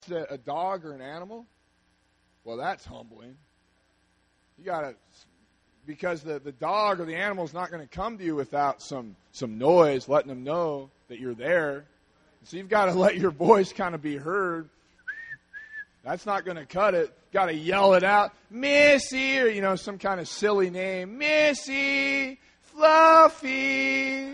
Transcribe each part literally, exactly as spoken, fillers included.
a dog or an animal? Well, that's humbling. You got to, because the, the dog or the animal is not going to come to you without some, some noise, letting them know that you're there. So you've got to let your voice kind of be heard. That's not going to cut it. Got to yell it out, Missy, or, you know, some kind of silly name. Missy, Fluffy,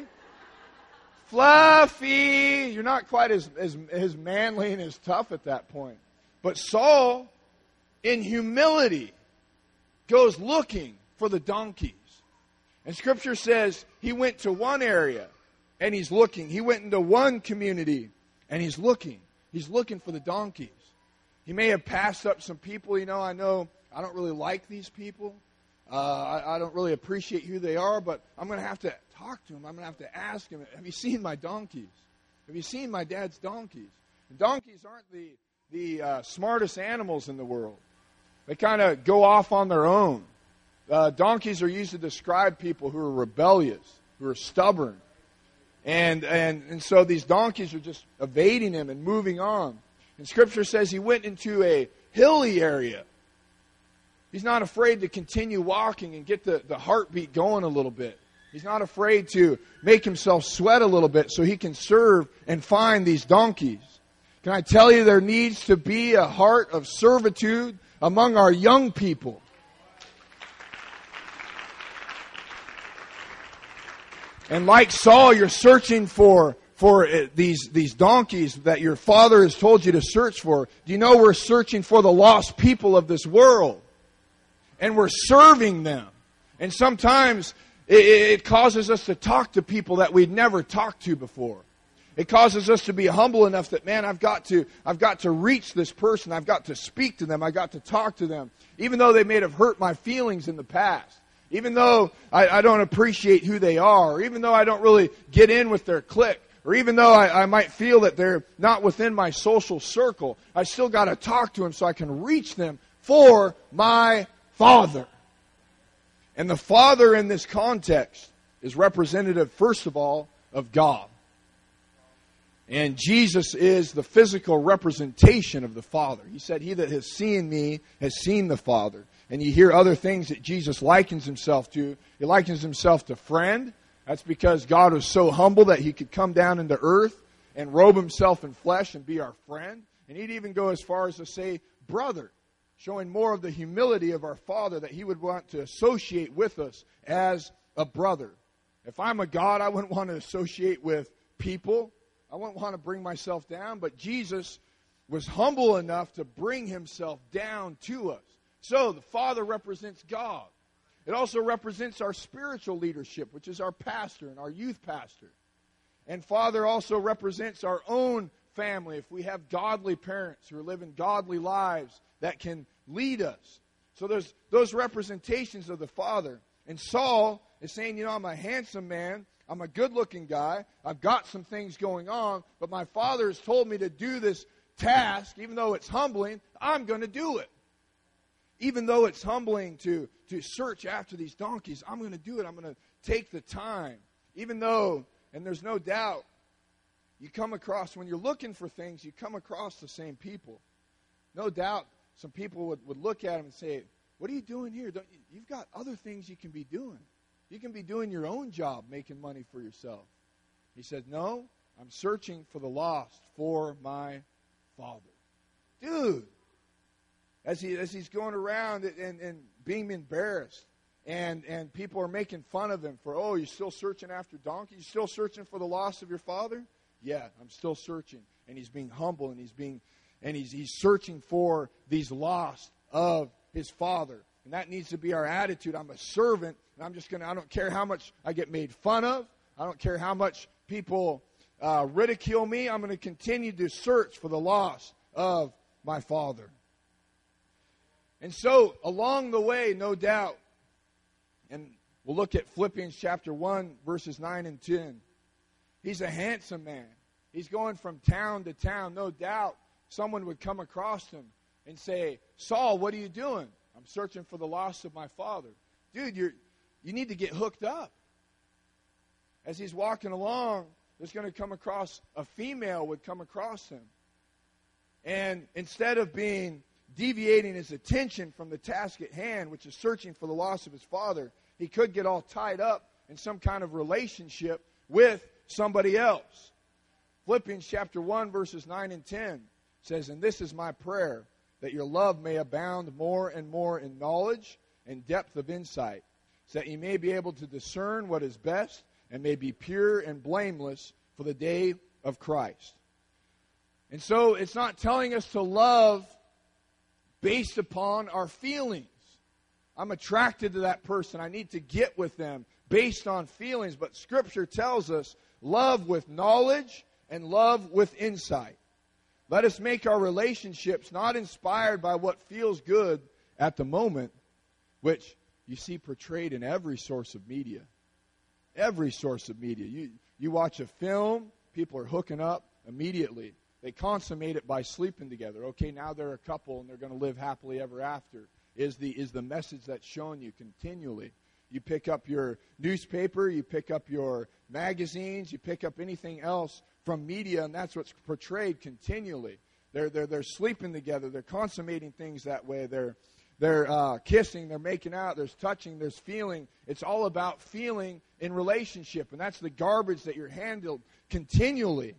Fluffy. You're not quite as, as, as manly and as tough at that point. But Saul, in humility, goes looking for the donkeys. And Scripture says he went to one area and he's looking. He went into one community and he's looking. He's looking for the donkeys. He may have passed up some people. You know, I know I don't really like these people. Uh, I, I don't really appreciate who they are, but I'm going to have to talk to him. I'm going to have to ask him, have you seen my donkeys? Have you seen my dad's donkeys? And donkeys aren't the, the uh, smartest animals in the world. They kind of go off on their own. Uh, donkeys are used to describe people who are rebellious, who are stubborn. And, and, and so these donkeys are just evading him and moving on. And Scripture says he went into a hilly area. He's not afraid to continue walking and get the, the heartbeat going a little bit. He's not afraid to make himself sweat a little bit so he can serve and find these donkeys. Can I tell you, there needs to be a heart of servitude among our young people. And like Saul, you're searching for, for these, these donkeys that your father has told you to search for. Do you know we're searching for the lost people of this world? And we're serving them. And sometimes it, it causes us to talk to people that we'd never talked to before. It causes us to be humble enough that, man, I've got to, I've got to reach this person. I've got to speak to them. I've got to talk to them. Even though they may have hurt my feelings in the past. Even though I, I don't appreciate who they are. Or even though I don't really get in with their clique. Or even though I, I might feel that they're not within my social circle. I still got to talk to them so I can reach them for my Father. And the Father in this context is representative, first of all, of God. And Jesus is the physical representation of the Father. He said, he that has seen me has seen the Father. And you hear other things that Jesus likens himself to. He likens himself to friend. That's because God was so humble that he could come down into earth and robe himself in flesh and be our friend. And he'd even go as far as to say brother, showing more of the humility of our Father, that he would want to associate with us as a brother. If I'm a God, I wouldn't want to associate with people. I wouldn't want to bring myself down, but Jesus was humble enough to bring himself down to us. So the Father represents God. It also represents our spiritual leadership, which is our pastor and our youth pastor. And Father also represents our own family. If we have godly parents who are living godly lives that can lead us. So there's those representations of the Father. And Saul is saying, you know, I'm a handsome man. I'm a good-looking guy. I've got some things going on. But my Father has told me to do this task. Even though it's humbling, I'm going to do it. Even though it's humbling to, to search after these donkeys, I'm going to do it. I'm going to take the time. Even though, and there's no doubt, you come across, when you're looking for things, you come across the same people. No doubt some people would, would look at him and say, what are you doing here? Don't you, you've got other things you can be doing. You can be doing your own job, making money for yourself. He said, no, I'm searching for the lost, for my Father. Dude, as he as he's going around and, and being embarrassed, and, and people are making fun of him for, oh, you're still searching after donkeys? You're still searching for the lost of your father? Yeah, I'm still searching. And he's being humble, and he's being and he's he's searching for these lost of his Father. And that needs to be our attitude. I'm a servant, and I'm just going to, I don't care how much I get made fun of. I don't care how much people uh, ridicule me. I'm going to continue to search for the lost of my Father. And so, along the way, no doubt, and we'll look at Philippians chapter one, verses nine and ten. He's a handsome man. He's going from town to town. No doubt, someone would come across him and say, Saul, what are you doing? I'm searching for the lost of my father. Dude, you're, you need to get hooked up. As he's walking along, there's going to come across, a female would come across him. And instead of being deviating his attention from the task at hand, which is searching for the loss of his father, he could get all tied up in some kind of relationship with somebody else. Philippians chapter one, verses nine and ten says, "And this is my prayer, that your love may abound more and more in knowledge and depth of insight, so that you may be able to discern what is best and may be pure and blameless for the day of Christ." And so it's not telling us to love based upon our feelings. I'm attracted to that person. I need to get with them based on feelings. But Scripture tells us love with knowledge and love with insight. Let us make our relationships not inspired by what feels good at the moment, which you see portrayed in every source of media. Every source of media. You, you watch a film, people are hooking up immediately. They consummate it by sleeping together. Okay, now they're a couple and they're going to live happily ever after. Is the, is the message that's shown you continually. You pick up your newspaper, you pick up your magazines, you pick up anything else from media, and that's what's portrayed continually. They're, they're, they're sleeping together. They're consummating things that way. They're, they're uh, kissing. They're making out. There's touching. There's feeling. It's all about feeling in relationship, and that's the garbage that you're handled continually.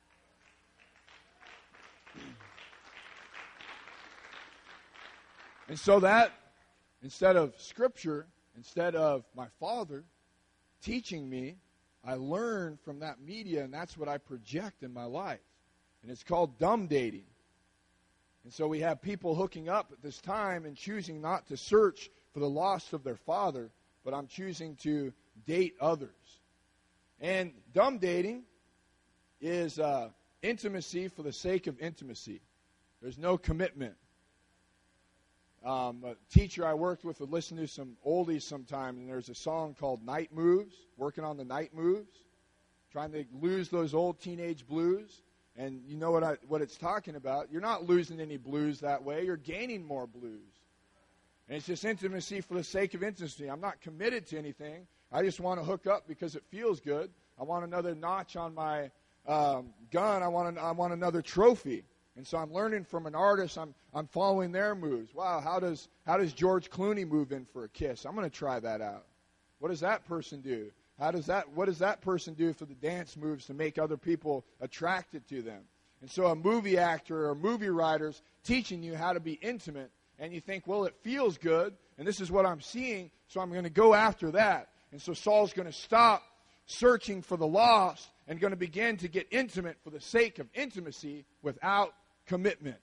And so that, instead of Scripture, instead of my father teaching me, I learn from that media, and that's what I project in my life. And it's called dumb dating. And so we have people hooking up at this time and choosing not to search for the loss of their father, but I'm choosing to date others. And dumb dating is uh, intimacy for the sake of intimacy. There's no commitment. Um, a teacher I worked with would listen to some oldies sometimes, and there's a song called Night Moves, working on the night moves, trying to lose those old teenage blues. And you know what I, what it's talking about. You're not losing any blues that way. You're gaining more blues. And it's just intimacy for the sake of intimacy. I'm not committed to anything. I just want to hook up because it feels good. I want another notch on my um, gun. I want, an, I want another trophy. And so I'm learning from an artist. I'm I'm following their moves. Wow, how does how does George Clooney move in for a kiss? I'm going to try that out. What does that person do? How does that what does that person do for the dance moves to make other people attracted to them? And so a movie actor or movie writer's teaching you how to be intimate, and you think, well, it feels good, and this is what I'm seeing, so I'm going to go after that. And so Saul's going to stop searching for the lost and going to begin to get intimate for the sake of intimacy without commitment.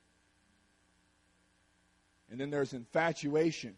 And then there's infatuation.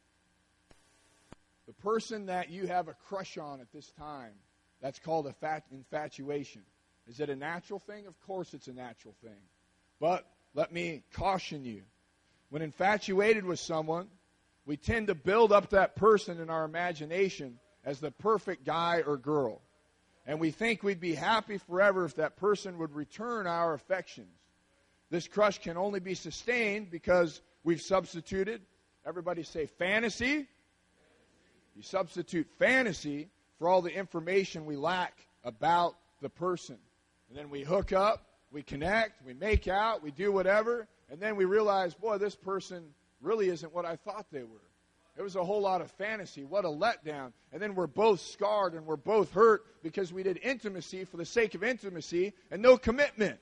The person that you have a crush on at this time, that's called a fat infatuation. Is it a natural thing? Of course it's a natural thing. But let me caution you. When infatuated with someone, we tend to build up that person in our imagination as the perfect guy or girl. And we think we'd be happy forever if that person would return our affections. This crush can only be sustained because we've substituted, everybody say fantasy. You substitute fantasy for all the information we lack about the person. And then we hook up, we connect, we make out, we do whatever, and then we realize, boy, this person really isn't what I thought they were. It was a whole lot of fantasy. What a letdown. And then we're both scarred and we're both hurt because we did intimacy for the sake of intimacy and no commitment.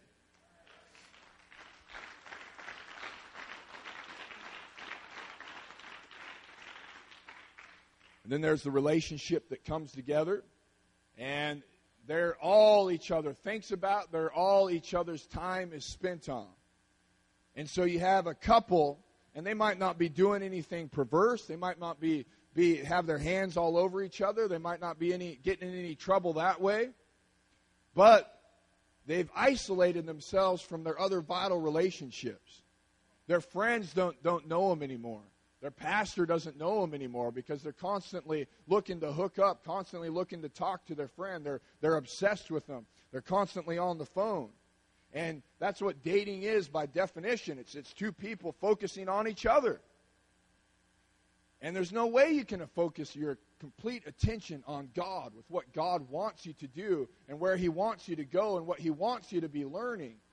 And then there's the relationship that comes together, and they're all each other thinks about, they're all each other's time is spent on. And so you have a couple, and they might not be doing anything perverse, they might not be, be have their hands all over each other, they might not be any getting in any trouble that way, but they've isolated themselves from their other vital relationships. Their friends don't don't know them anymore. Their pastor doesn't know them anymore because they're constantly looking to hook up, constantly looking to talk to their friend. They're, they're obsessed with them. They're constantly on the phone. And that's what dating is by definition. It's, it's two people focusing on each other. And there's no way you can focus your complete attention on God with what God wants you to do and where He wants you to go and what He wants you to be learning.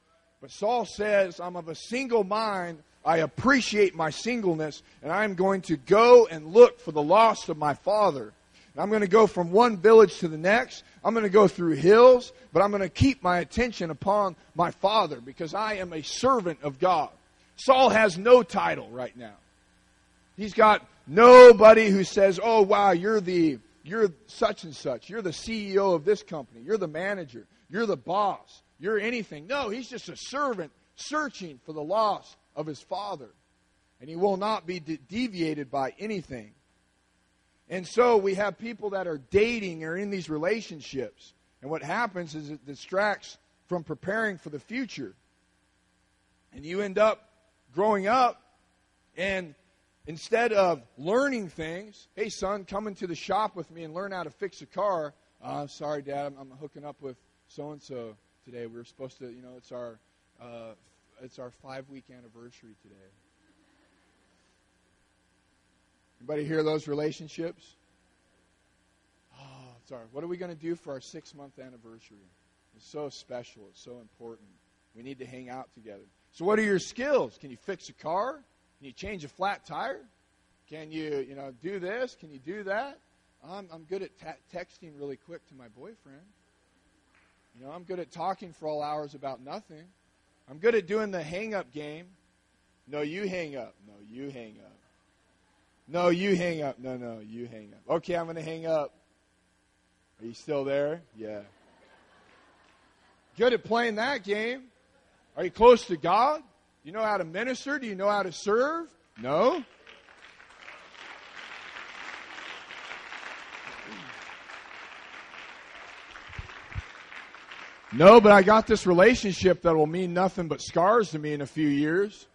But Saul says, I'm of a single mind. I appreciate my singleness, and I'm going to go and look for the lost of my father. And I'm going to go from one village to the next. I'm going to go through hills, but I'm going to keep my attention upon my father because I am a servant of God. Saul has no title right now. He's got nobody who says, oh, wow, you're the you're such and such. You're the C E O of this company. You're the manager. You're the boss. You're anything. No, he's just a servant searching for the lost of his father. And he will not be de- deviated by anything. And so we have people that are dating or in these relationships. And what happens is it distracts from preparing for the future. And you end up growing up, and instead of learning things, hey, son, come into the shop with me and learn how to fix a car. Uh, sorry, Dad, I'm, I'm hooking up with so-and-so today. We were supposed to, you know, it's our uh, it's our five-week anniversary today. Anybody hear those relationships? Oh, sorry. What are we going to do for our six-month anniversary? It's so special. It's so important. We need to hang out together. So what are your skills? Can you fix a car? Can you change a flat tire? Can you, you know, do this? Can you do that? I'm, I'm good at ta- texting really quick to my boyfriend. You know, I'm good at talking for all hours about nothing. I'm good at doing the hang-up game. No, you hang up. No, you hang up. No, you hang up. No, no, you hang up. Okay, I'm going to hang up. Are you still there? Yeah. Good at playing that game. Are you close to God? Do you know how to minister? Do you know how to serve? No. No, but I got this relationship that will mean nothing but scars to me in a few years.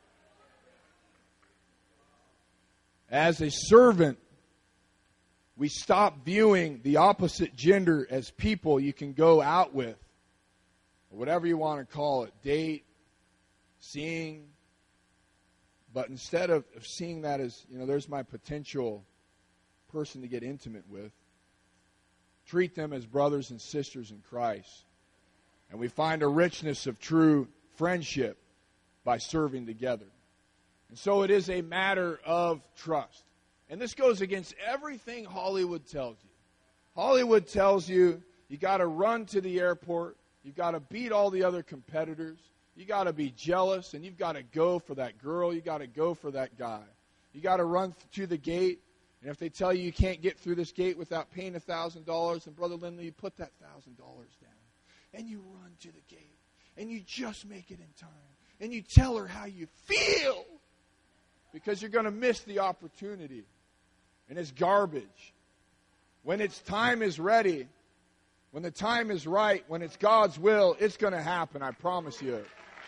As a servant, we stop viewing the opposite gender as people you can go out with, or whatever you want to call it, date, seeing. But instead of, of seeing that as, you know, there's my potential person to get intimate with, treat them as brothers and sisters in Christ. And we find a richness of true friendship by serving together. And so it is a matter of trust. And this goes against everything Hollywood tells you. Hollywood tells you you got to run to the airport, you've got to beat all the other competitors, you got to be jealous, and you've got to go for that girl, you got to go for that guy. You got to run to the gate, and if they tell you you can't get through this gate without paying one thousand dollars, then Brother Lindley, you put that one thousand dollars down. And you run to the gate, and you just make it in time. And you tell her how you feel, because you're going to miss the opportunity. And it's garbage. When its time is ready, when the time is right, when it's God's will, it's going to happen, I promise you.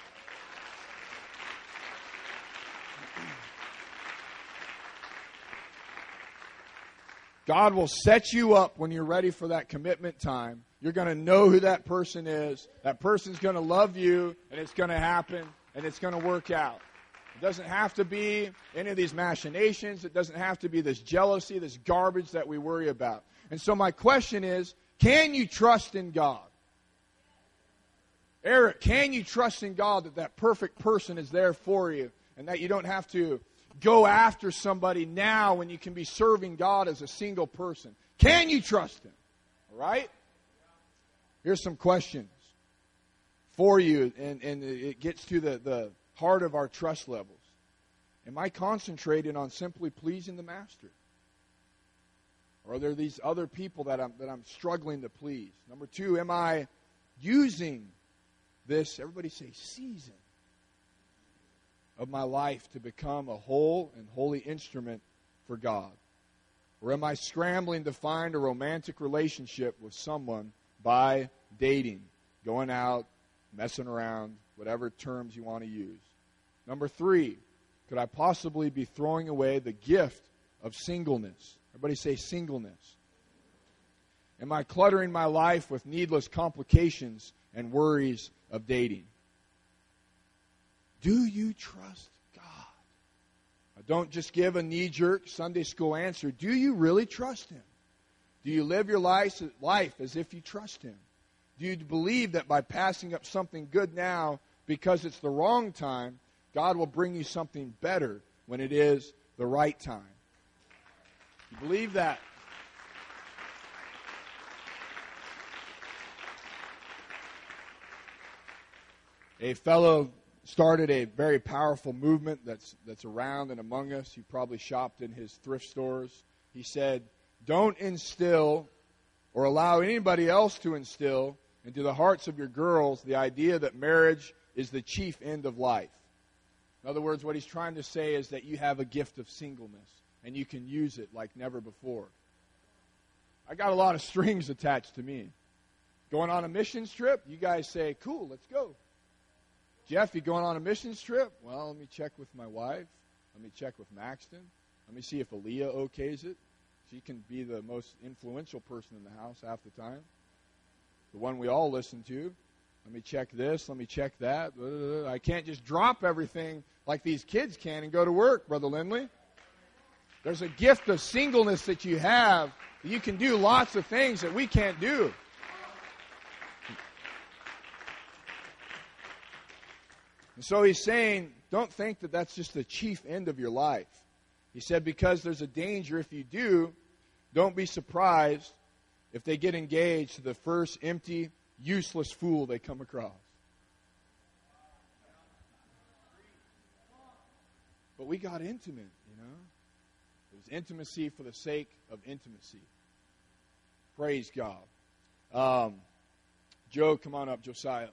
God will set you up when you're ready for that commitment time. You're going to know who that person is. That person's going to love you, and it's going to happen, and it's going to work out. It doesn't have to be any of these machinations. It doesn't have to be this jealousy, this garbage that we worry about. And so my question is, can you trust in God? Eric, can you trust in God that that perfect person is there for you and that you don't have to go after somebody now when you can be serving God as a single person? Can you trust Him? All right? Here's some questions for you, and, and it gets to the, the heart of our trust levels. Am I concentrating on simply pleasing the Master? Or are there these other people that I'm, that I'm struggling to please? Number two, am I using this, everybody say season, of my life to become a whole and holy instrument for God? Or am I scrambling to find a romantic relationship with someone by dating, going out, messing around, whatever terms you want to use? Number three, could I possibly be throwing away the gift of singleness? Everybody say singleness. Am I cluttering my life with needless complications and worries of dating? Do you trust God? Now, don't just give a knee-jerk Sunday school answer. Do you really trust Him? Do you live your life, life as if you trust Him? Do you believe that by passing up something good now because it's the wrong time, God will bring you something better when it is the right time. You believe that? A fellow started a very powerful movement that's that's around and among us. You probably shopped in his thrift stores. He said, don't instill or allow anybody else to instill into the hearts of your girls the idea that marriage is the chief end of life. In other words, what he's trying to say is that you have a gift of singleness, and you can use it like never before. I got a lot of strings attached to me. Going on a missions trip, you guys say, cool, let's go. Jeff, you going on a missions trip? Well, let me check with my wife. Let me check with Maxton. Let me see if Aaliyah okays it. She can be the most influential person in the house half the time. The one we all listen to. Let me check this. Let me check that. I can't just drop everything like these kids can and go to work, Brother Lindley. There's a gift of singleness that you have. You can do lots of things that we can't do. And so he's saying, don't think that that's just the chief end of your life. He said, because there's a danger if you do, don't be surprised if they get engaged to the first empty, useless fool they come across. But we got intimate, you know. It was intimacy for the sake of intimacy. Praise God. Um, Joe, come on up, Josiah.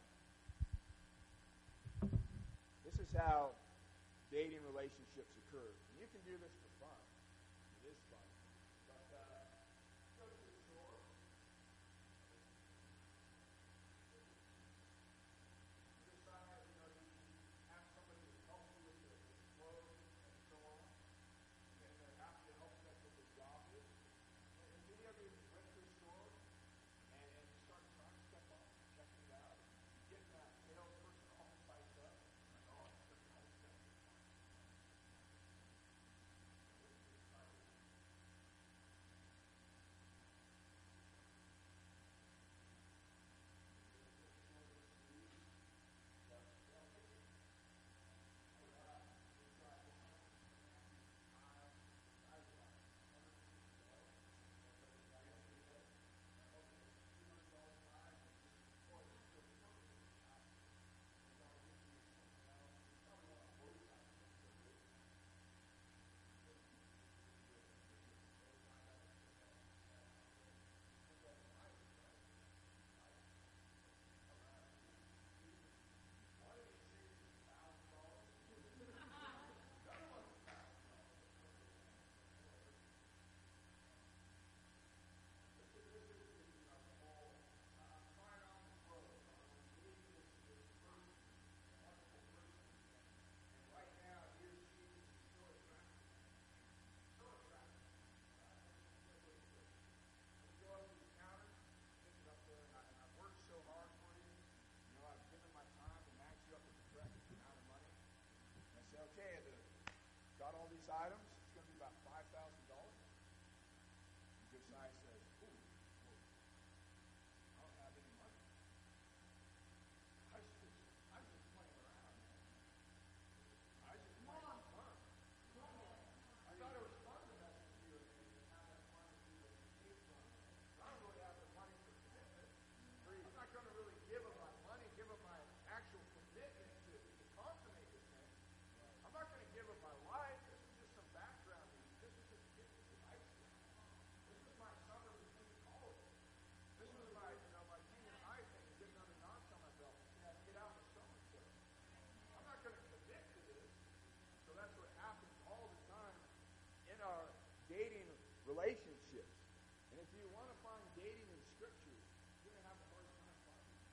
This is how dating relationships occur. And you can do this for fun. It is fun. But uh, go to the store. You decide, you know, you have somebody to help you with the clothes and so on. And they're happy to help them with the job. And if any of you went to the store and, and you start trying stuff on, checking it out, you get that salesperson all psyched up. Okay, got all these items. It's going to be about five thousand dollars. Josiah says, ooh, ooh, I don't have any money. I was just, I was just playing around. I was just playing for fun. I thought it was fun to mess with you and have that fun with you and escape from it. I don't really have the money for commitment. I'm not going to really give him my money, give him my actual commitment to, to consummate this thing. I'm not going to give him my life. This is just some background. This is just this is lifestyle. This is my summer between college. This was my, you know, my junior high thing. Getting another notch on my belt. Yeah, get out in the summer. So I'm not going to commit to this. So that's what happens all the time in our dating relationships. And if you want to find dating in Scripture, you're going to have a hard time finding it.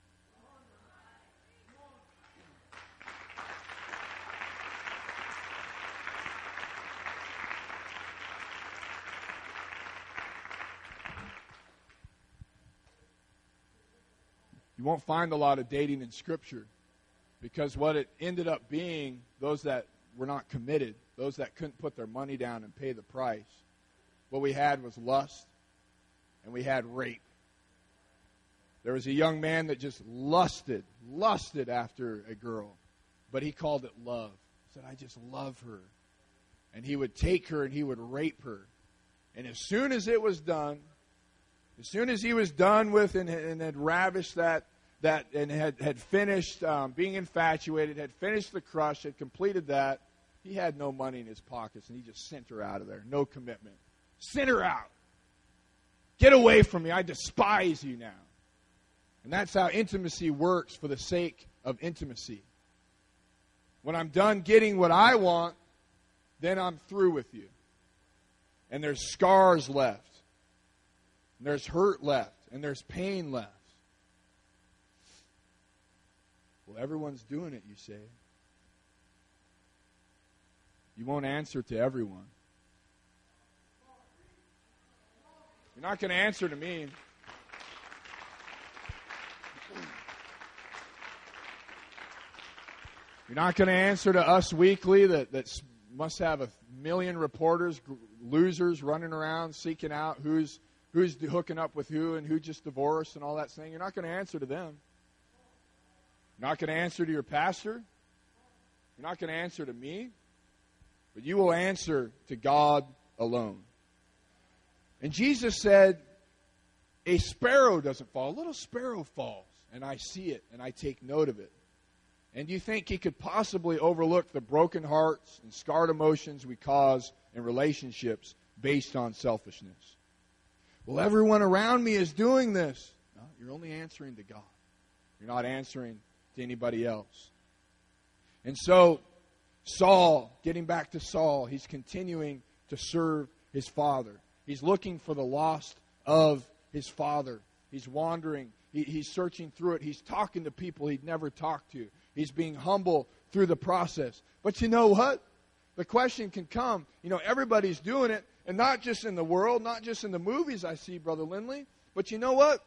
You won't find a lot of dating in Scripture because what it ended up being, those that were not committed, those that couldn't put their money down and pay the price, what we had was lust and we had rape. There was a young man that just lusted, lusted after a girl, but he called it love. He said, I just love her. And he would take her and he would rape her. And as soon as it was done, as soon as he was done with and, and had ravished that, that and had, had finished um, being infatuated, had finished the crush, had completed that, he had no money in his pockets, and he just sent her out of there. No commitment. Send her out. Get away from me. I despise you now. And that's how intimacy works for the sake of intimacy. When I'm done getting what I want, then I'm through with you. And there's scars left. And there's hurt left. And there's pain left. Well, everyone's doing it, you say. You won't answer to everyone. You're not going to answer to me. You're not going to answer to Us Weekly that, that must have a million reporters, losers running around seeking out who's who's hooking up with who and who just divorced and all that thing. You're not going to answer to them. You're not going to answer to your pastor. You're not going to answer to me. But you will answer to God alone. And Jesus said, a sparrow doesn't fall. A little sparrow falls, and I see it, and I take note of it. And do you think he could possibly overlook the broken hearts and scarred emotions we cause in relationships based on selfishness? Well, everyone around me is doing this. No, you're only answering to God. You're not answering to anybody else. And so, Saul, getting back to Saul, he's continuing to serve his father. He's looking for the lost of his father. He's wandering. He, he's searching through it. He's talking to people he'd never talked to. He's being humble through the process. But you know what? The question can come. You know, everybody's doing it, and not just in the world, not just in the movies I see, Brother Lindley. But you know what?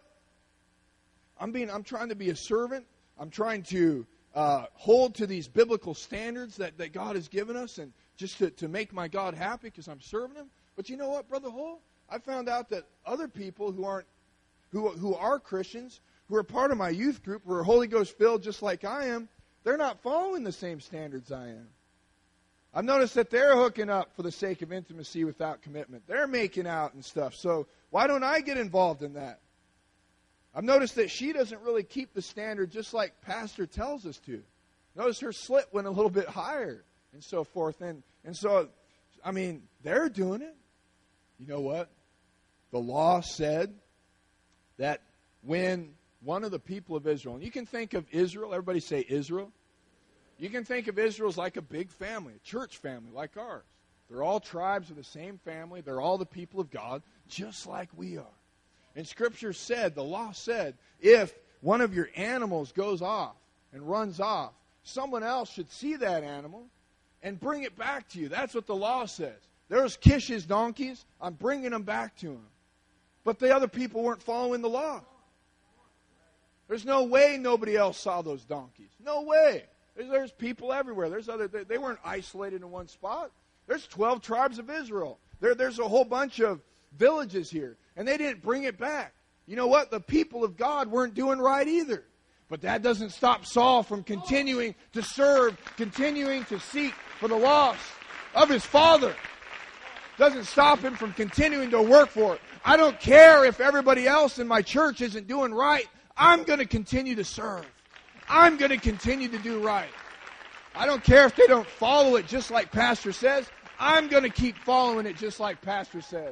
I'm being. I'm trying to be a servant. I'm trying to uh, hold to these biblical standards that, that God has given us, and just to, to make my God happy because I'm serving Him. But you know what, Brother Hull? I found out that other people who aren't, who who are Christians, who are part of my youth group, who are Holy Ghost filled just like I am, they're not following the same standards I am. I've noticed that they're hooking up for the sake of intimacy without commitment. They're making out and stuff. So why don't I get involved in that? I've noticed that she doesn't really keep the standard just like Pastor tells us to. Notice her slit went a little bit higher and so forth. And, and so, I mean, they're doing it. You know what? The law said that when one of the people of Israel, and you can think of Israel, everybody say Israel. You can think of Israel as like a big family, a church family like ours. They're all tribes of the same family. They're all the people of God, just like we are. And Scripture said, the law said, if one of your animals goes off and runs off, someone else should see that animal and bring it back to you. That's what the law says. There's Kish's donkeys. I'm bringing them back to him. But the other people weren't following the law. There's no way nobody else saw those donkeys. No way. There's, there's people everywhere. There's other. They, they weren't isolated in one spot. There's twelve tribes of Israel. There, there's a whole bunch of villages here. And they didn't bring it back. You know what? The people of God weren't doing right either. But that doesn't stop Saul from continuing to serve, continuing to seek for the lost of his father. Doesn't stop him from continuing to work for it. I don't care if everybody else in my church isn't doing right. I'm going to continue to serve. I'm going to continue to do right. I don't care if they don't follow it just like Pastor says. I'm going to keep following it just like Pastor says.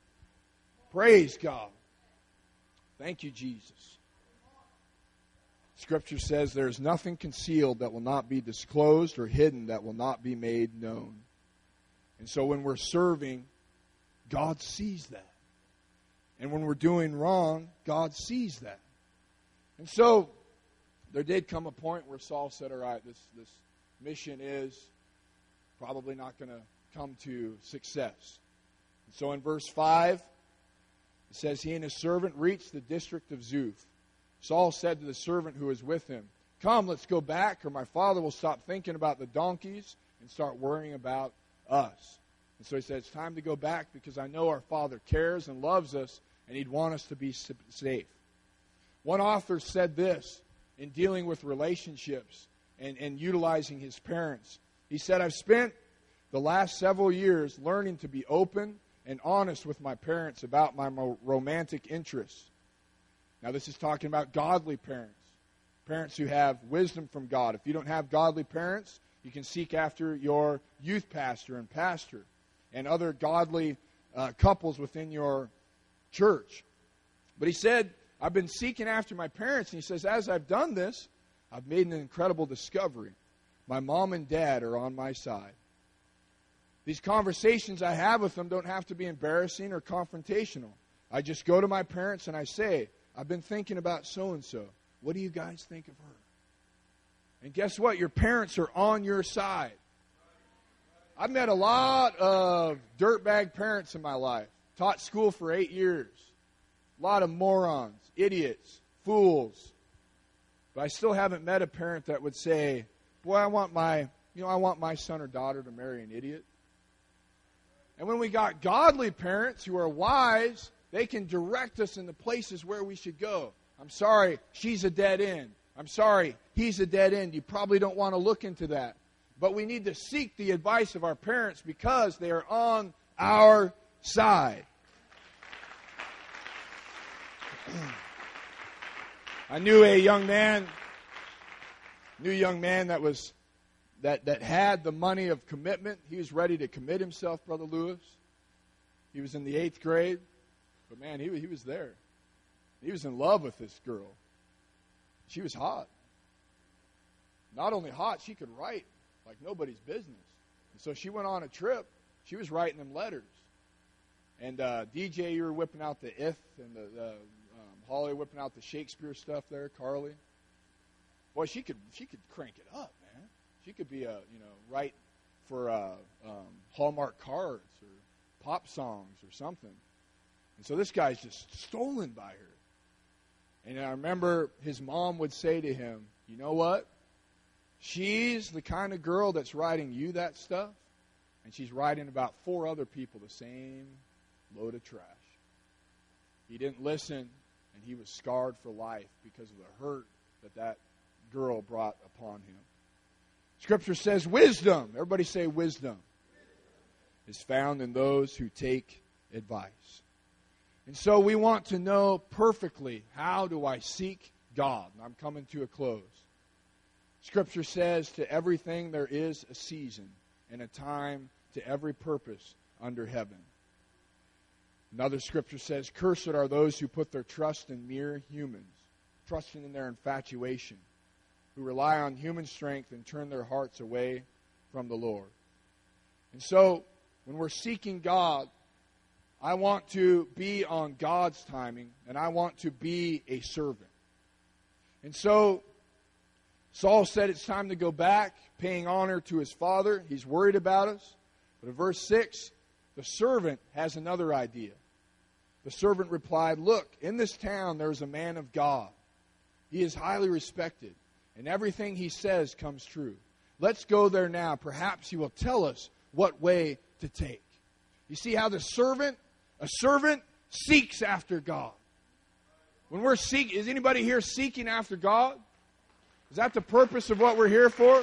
Praise God. Thank you, Jesus. Scripture says there is nothing concealed that will not be disclosed or hidden that will not be made known. And so when we're serving, God sees that. And when we're doing wrong, God sees that. And so there did come a point where Saul said, all right, this, this mission is probably not going to come to success. And so in verse five, it says, he and his servant reached the district of Zuph. Saul said to the servant who was with him, come, let's go back, or my father will stop thinking about the donkeys and start worrying about us. And so he said, it's time to go back because I know our father cares and loves us and he'd want us to be safe. One author said this in dealing with relationships and, and utilizing his parents. He said, I've spent the last several years learning to be open and honest with my parents about my romantic interests. Now, this is talking about godly parents, parents who have wisdom from God. If you don't have godly parents, you can seek after your youth pastor and pastor and other godly uh, couples within your church. But he said, I've been seeking after my parents, and he says, as I've done this, I've made an incredible discovery. My mom and dad are on my side. These conversations I have with them don't have to be embarrassing or confrontational. I just go to my parents and I say, I've been thinking about so-and-so. What do you guys think of her? And guess what? Your parents are on your side. I've met a lot of dirtbag parents in my life. Taught school for eight years. A lot of morons, idiots, fools. But I still haven't met a parent that would say, boy, I want my, you know, I want my son or daughter to marry an idiot. And when we got godly parents who are wise, they can direct us in the places where we should go. I'm sorry, she's a dead end. I'm sorry, he's a dead end. You probably don't want to look into that. But we need to seek the advice of our parents because they are on our side. I knew a young man, knew a young man that was that, that had the money of commitment. He was ready to commit himself, Brother Lewis. He was in the eighth grade, but man, he he was there. He was in love with this girl. She was hot. Not only hot, she could write like nobody's business. And so she went on a trip. She was writing them letters. And uh, D J, you were whipping out the If and the, the um, Holly whipping out the Shakespeare stuff there, Carly. Boy, she could she could crank it up, man. She could be a you know write for uh, um, Hallmark cards or pop songs or something. And so this guy's just stolen by her. And I remember his mom would say to him, you know what? She's the kind of girl that's writing you that stuff, and she's writing about four other people the same load of trash. He didn't listen, and he was scarred for life because of the hurt that that girl brought upon him. Scripture says wisdom, everybody say wisdom, is found in those who take advice. And so we want to know perfectly, how do I seek God? And I'm coming to a close. Scripture says, to everything there is a season and a time to every purpose under heaven. Another scripture says, cursed are those who put their trust in mere humans, trusting in their infatuation, who rely on human strength and turn their hearts away from the Lord. And so, when we're seeking God, I want to be on God's timing, and I want to be a servant. And so, Saul said it's time to go back, paying honor to his father. He's worried about us. But in verse six, the servant has another idea. The servant replied, look, in this town there is a man of God. He is highly respected, and everything he says comes true. Let's go there now. Perhaps he will tell us what way to take. You see how the servant, a servant seeks after God. When we're seeking, is anybody here seeking after God? Is that the purpose of what we're here for?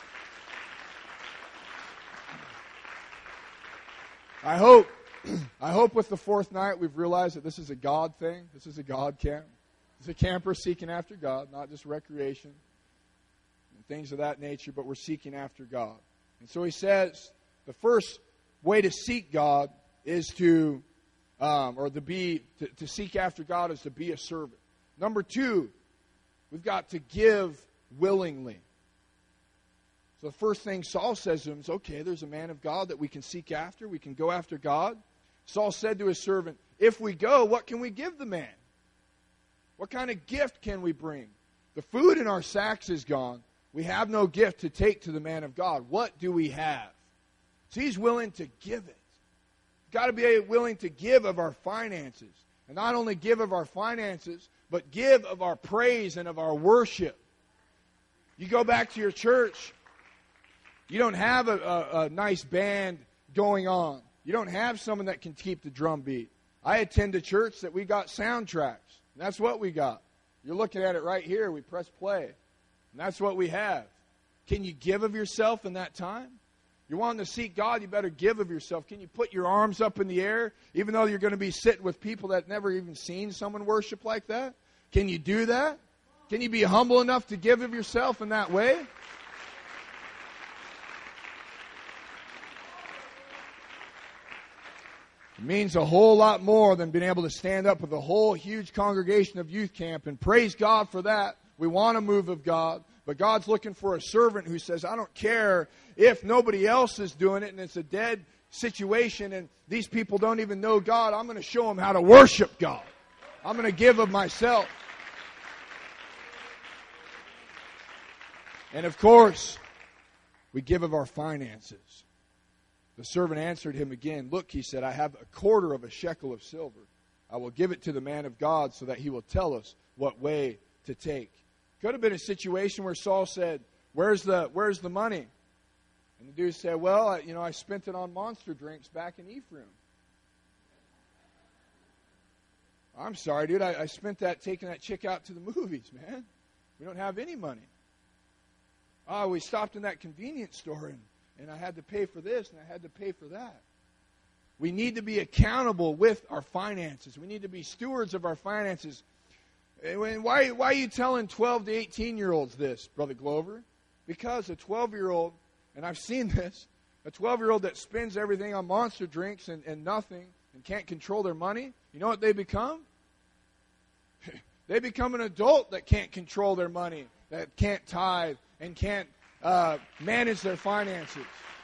I hope, I hope with the fourth night we've realized that this is a God thing. This is a God camp. It's a camper seeking after God, not just recreation and things of that nature, but we're seeking after God. And so he says the first way to seek God is to, um, or to be, to, to seek after God is to be a servant. Number two, we've got to give willingly. So the first thing Saul says to him is, okay, there's a man of God that we can seek after. We can go after God. Saul said to his servant, if we go, what can we give the man? What kind of gift can we bring? The food in our sacks is gone. We have no gift to take to the man of God. What do we have? So he's willing to give it. We've got to be willing to give of our finances. And not only give of our finances, but give of our praise and of our worship. You go back to your church, you don't have a, a, a nice band going on. You don't have someone that can keep the drum beat. I attend a church that we got soundtracks. And that's what we got. You're looking at it right here. We press play. And that's what we have. Can you give of yourself in that time? You're wanting to seek God, you better give of yourself. Can you put your arms up in the air, even though you're going to be sitting with people that never even seen someone worship like that? Can you do that? Can you be humble enough to give of yourself in that way? It means a whole lot more than being able to stand up with a whole huge congregation of youth camp, and praise God for that. We want a move of God, but God's looking for a servant who says, I don't care if nobody else is doing it and it's a dead situation and these people don't even know God. I'm going to show them how to worship God. I'm going to give of myself. And of course, we give of our finances. The servant answered him again, Look, he said, I have a quarter of a shekel of silver. I will give it to the man of God so that he will tell us what way to take. Could have been a situation where Saul said, Where's the where's the money? And the dude said, Well, I, you know, I spent it on monster drinks back in Ephraim. I'm sorry, dude. I, I spent that taking that chick out to the movies, man. We don't have any money. Oh, we stopped in that convenience store and, and I had to pay for this and I had to pay for that. We need to be accountable with our finances. We need to be stewards of our finances. And why, why are you telling twelve to eighteen-year-olds this, Brother Glover? Because a twelve-year-old, and I've seen this, a twelve-year-old that spends everything on monster drinks and, and nothing and can't control their money, you know what they become? They become an adult that can't control their money, that can't tithe, and can't uh, manage their finances.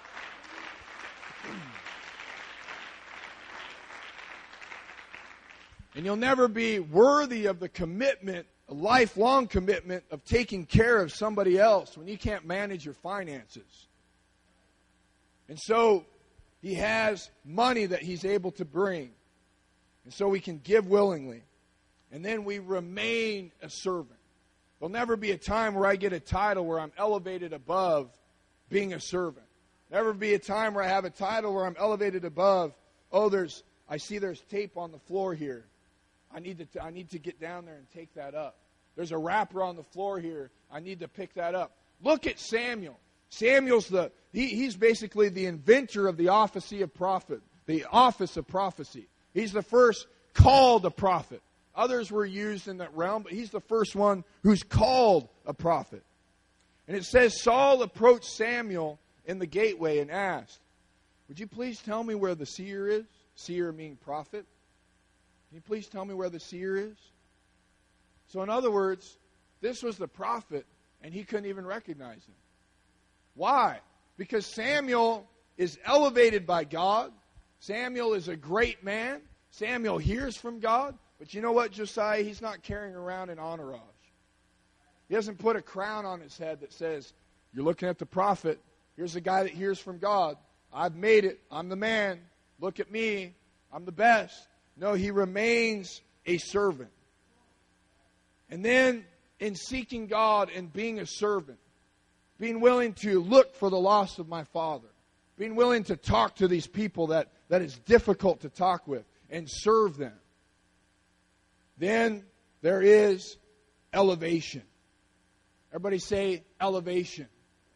And you'll never be worthy of the commitment, a lifelong commitment of taking care of somebody else when you can't manage your finances. And so he has money that he's able to bring. And so we can give willingly. And then we remain a servant. There'll never be a time where I get a title where I'm elevated above being a servant. Never be a time where I have a title where I'm elevated above, oh, there's, I see there's tape on the floor here. I need to I need to get down there and take that up. There's a wrapper on the floor here. I need to pick that up. Look at Samuel. Samuel's the he, he's basically the inventor of the office of prophet, the office of prophecy. He's the first called a prophet. Others were used in that realm, but he's the first one who's called a prophet. And it says Saul approached Samuel in the gateway and asked, "Would you please tell me where the seer is?" Seer meaning prophet. Can you please tell me where the seer is? So in other words, this was the prophet, and he couldn't even recognize him. Why? Because Samuel is elevated by God. Samuel is a great man. Samuel hears from God. But you know what, Josiah? He's not carrying around an entourage. He doesn't put a crown on his head that says, you're looking at the prophet. Here's the guy that hears from God. I've made it. I'm the man. Look at me. I'm the best. No, he remains a servant. And then in seeking God and being a servant, being willing to look for the lost of my father, being willing to talk to these people that, that is difficult to talk with and serve them, then there is elevation. Everybody say elevation.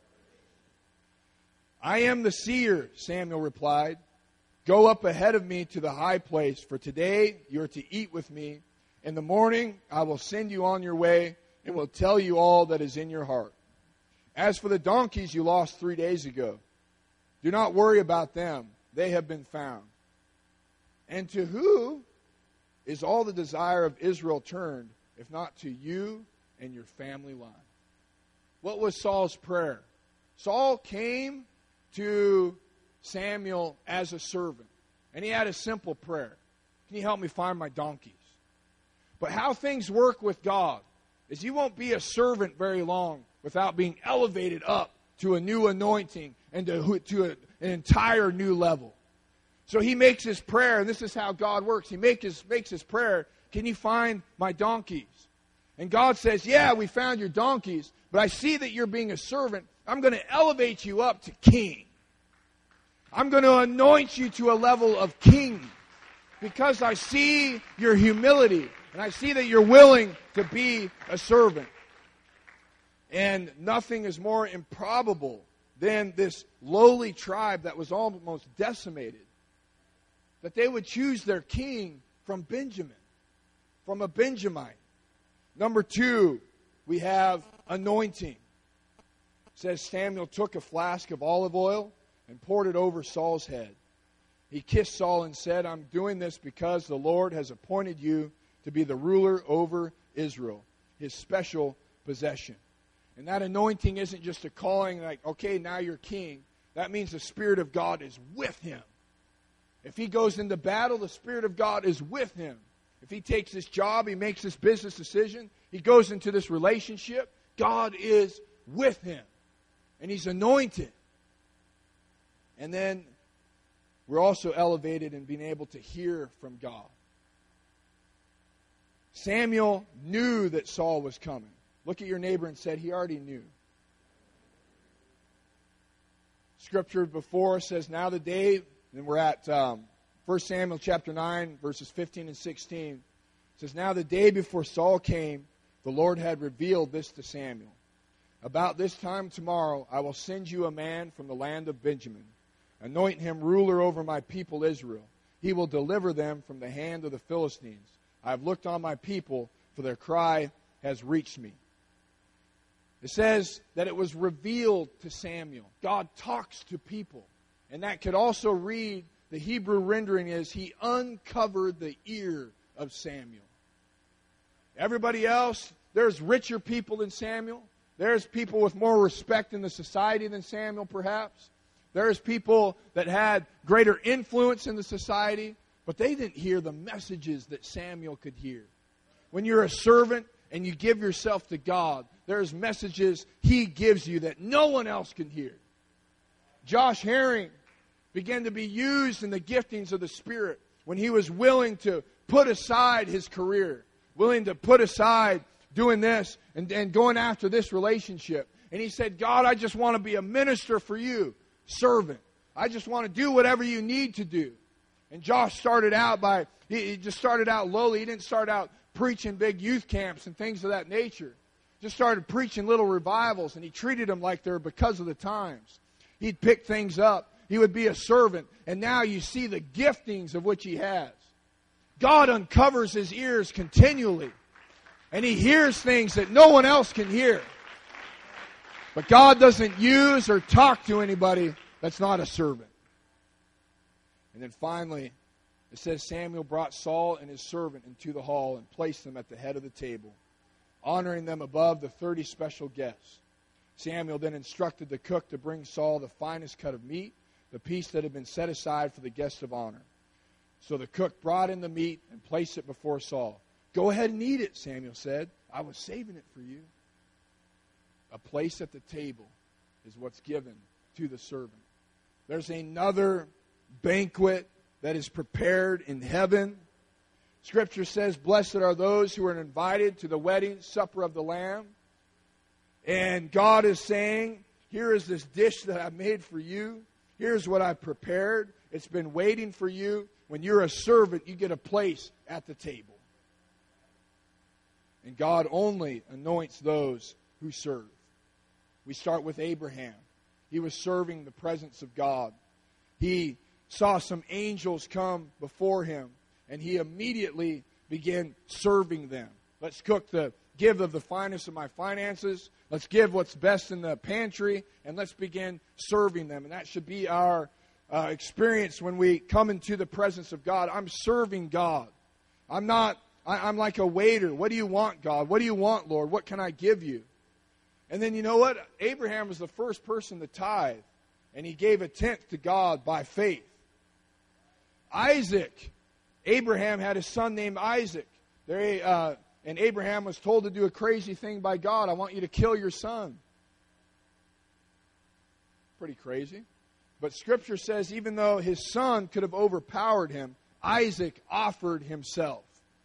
I am the seer, Samuel replied. Go up ahead of me to the high place, for today you are to eat with me. In the morning I will send you on your way and will tell you all that is in your heart. As for the donkeys you lost three days ago, do not worry about them. They have been found. And to who is all the desire of Israel turned, if not to you and your family line? What was Saul's prayer? Saul came to Samuel as a servant, and he had a simple prayer. Can you help me find my donkeys? But how things work with God is you won't be a servant very long without being elevated up to a new anointing and to, to a, an entire new level. So he makes his prayer, and this is how God works. He make his, makes his prayer, can you find my donkeys? And God says, yeah, we found your donkeys, but I see that you're being a servant. I'm going to elevate you up to king. I'm going to anoint you to a level of king because I see your humility. And I see that you're willing to be a servant. And nothing is more improbable than this lowly tribe that was almost decimated, that they would choose their king from Benjamin, from a Benjamite. Number two, we have anointing. It says Samuel took a flask of olive oil and poured it over Saul's head. He kissed Saul and said, I'm doing this because the Lord has appointed you to be the ruler over Israel, his special possession. And that anointing isn't just a calling like, okay, now you're king. That means the Spirit of God is with him. If he goes into battle, the Spirit of God is with him. If he takes this job, he makes this business decision, he goes into this relationship, God is with him. And he's anointed. And then we're also elevated in being able to hear from God. Samuel knew that Saul was coming. Look at your neighbor and said, he already knew. Scripture before says, now the day, and we're at um, First Samuel chapter nine, verses fifteen and sixteen. It says, now the day before Saul came, the Lord had revealed this to Samuel. About this time tomorrow, I will send you a man from the land of Benjamin. Anoint him ruler over my people Israel. He will deliver them from the hand of the Philistines. I have looked on my people, for their cry has reached me. It says that it was revealed to Samuel. God talks to people. And that could also read, the Hebrew rendering is, he uncovered the ear of Samuel. Everybody else, there's richer people than Samuel. There's people with more respect in the society than Samuel, perhaps. There's people that had greater influence in the society, but they didn't hear the messages that Samuel could hear. When you're a servant and you give yourself to God, there's messages he gives you that no one else can hear. Josh Herring began to be used in the giftings of the Spirit when he was willing to put aside his career, willing to put aside doing this and, and going after this relationship. And he said, God, I just want to be a minister for you, servant. I just want to do whatever you need to do. And Josh started out by, he, he just started out lowly. He didn't start out preaching big youth camps and things of that nature. Just started preaching little revivals, and he treated them like they're because of the times. He'd pick things up. He would be a servant, and now you see the giftings of which he has. God uncovers his ears continually, and he hears things that no one else can hear. But God doesn't use or talk to anybody that's not a servant. And then finally, it says Samuel brought Saul and his servant into the hall and placed them at the head of the table, honoring them above the thirty special guests. Samuel then instructed the cook to bring Saul the finest cut of meat, the piece that had been set aside for the guests of honor. So the cook brought in the meat and placed it before Saul. Go ahead and eat it, Samuel said. I was saving it for you. A place at the table is what's given to the servant. There's another banquet that is prepared in heaven. Scripture says, blessed are those who are invited to the wedding supper of the Lamb. And God is saying, here is this dish that I made for you. Here's what I prepared. It's been waiting for you. When you're a servant, you get a place at the table. And God only anoints those who serve. We start with Abraham. He was serving the presence of God. He saw some angels come before him, and he immediately began serving them. Let's cook the, give of the finest of my finances. Let's give what's best in the pantry, and let's begin serving them. And that should be our uh, experience when we come into the presence of God. I'm serving God. I'm not, I, I'm like a waiter. What do you want, God? What do you want, Lord? What can I give you? And then you know what? Abraham was the first person to tithe, and he gave a tenth to God by faith. Isaac, Abraham had a son named Isaac. They, uh, and Abraham was told to do a crazy thing by God. I want you to kill your son. Pretty crazy. But Scripture says even though his son could have overpowered him, Isaac offered himself.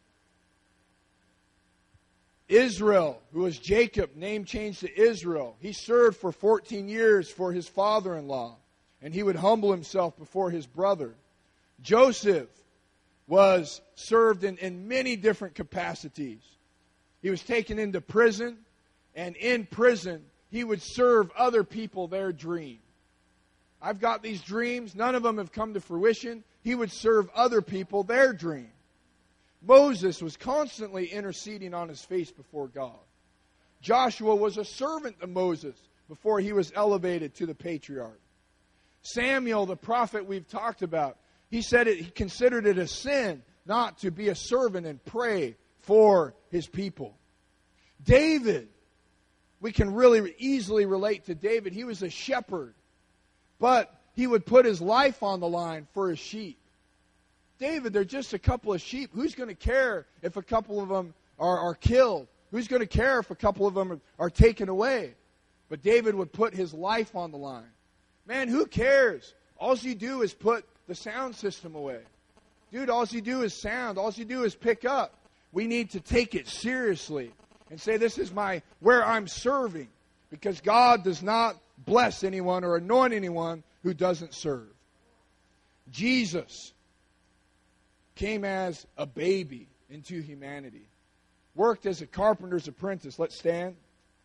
Israel, who was Jacob, name changed to Israel. He served for fourteen years for his father-in-law, and he would humble himself before his brother. Joseph, was served in, in many different capacities. He was taken into prison, and in prison, he would serve other people their dream. I've got these dreams. None of them have come to fruition. He would serve other people their dream. Moses was constantly interceding on his face before God. Joshua was a servant to Moses before he was elevated to the patriarch. Samuel, the prophet we've talked about, he said it, he considered it a sin not to be a servant and pray for his people. David, we can really easily relate to David. He was a shepherd, but he would put his life on the line for his sheep. David, they're just a couple of sheep. Who's going to care if a couple of them are, are killed? Who's going to care if a couple of them are, are taken away? But David would put his life on the line. Man, who cares? All you do is put the sound system away. Dude, all you do is sound. All you do is pick up. We need to take it seriously and say, this is my where I'm serving. Because God does not bless anyone or anoint anyone who doesn't serve. Jesus came as a baby into humanity. Worked as a carpenter's apprentice. Let's stand.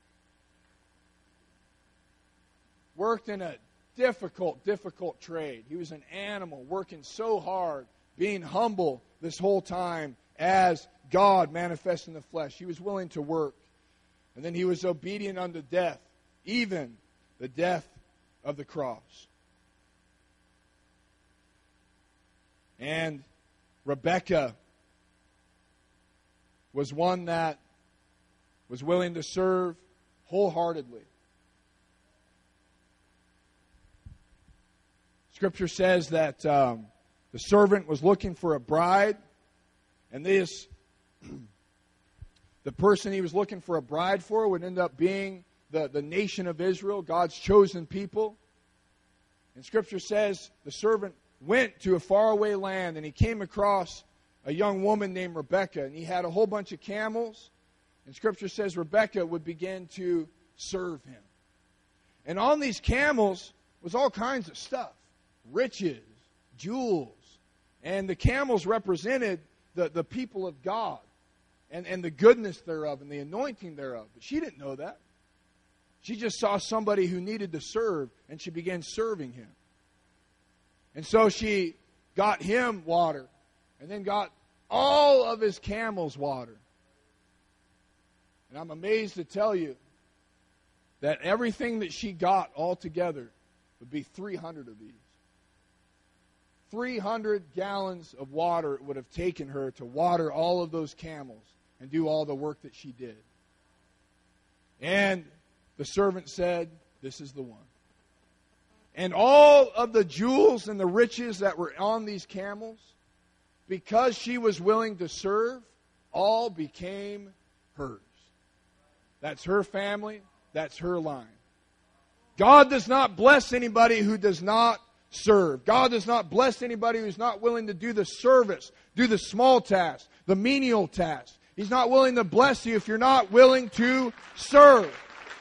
Worked in a difficult, difficult trade. He was an animal, working so hard, being humble this whole time as God manifest in the flesh. He was willing to work. And then he was obedient unto death, even the death of the cross. And Rebekah was one that was willing to serve wholeheartedly. Scripture says that um, the servant was looking for a bride, and this, the person he was looking for a bride for would end up being the, the nation of Israel, God's chosen people. And Scripture says the servant went to a faraway land, and he came across a young woman named Rebekah, and he had a whole bunch of camels. And Scripture says Rebekah would begin to serve him. And on these camels was all kinds of stuff. Riches, jewels. And the camels represented the, the people of God and, and the goodness thereof and the anointing thereof. But she didn't know that. She just saw somebody who needed to serve, and she began serving him. And so she got him water, and then got all of his camels water. And I'm amazed to tell you that everything that she got all together would be three hundred of these. three hundred gallons of water it would have taken her to water all of those camels and do all the work that she did. And the servant said, this is the one. And all of the jewels and the riches that were on these camels, because she was willing to serve, all became hers. That's her family. That's her line. God does not bless anybody who does not serve. God does not bless anybody who's not willing to do the service, do the small tasks, the menial tasks. He's not willing to bless you if you're not willing to serve.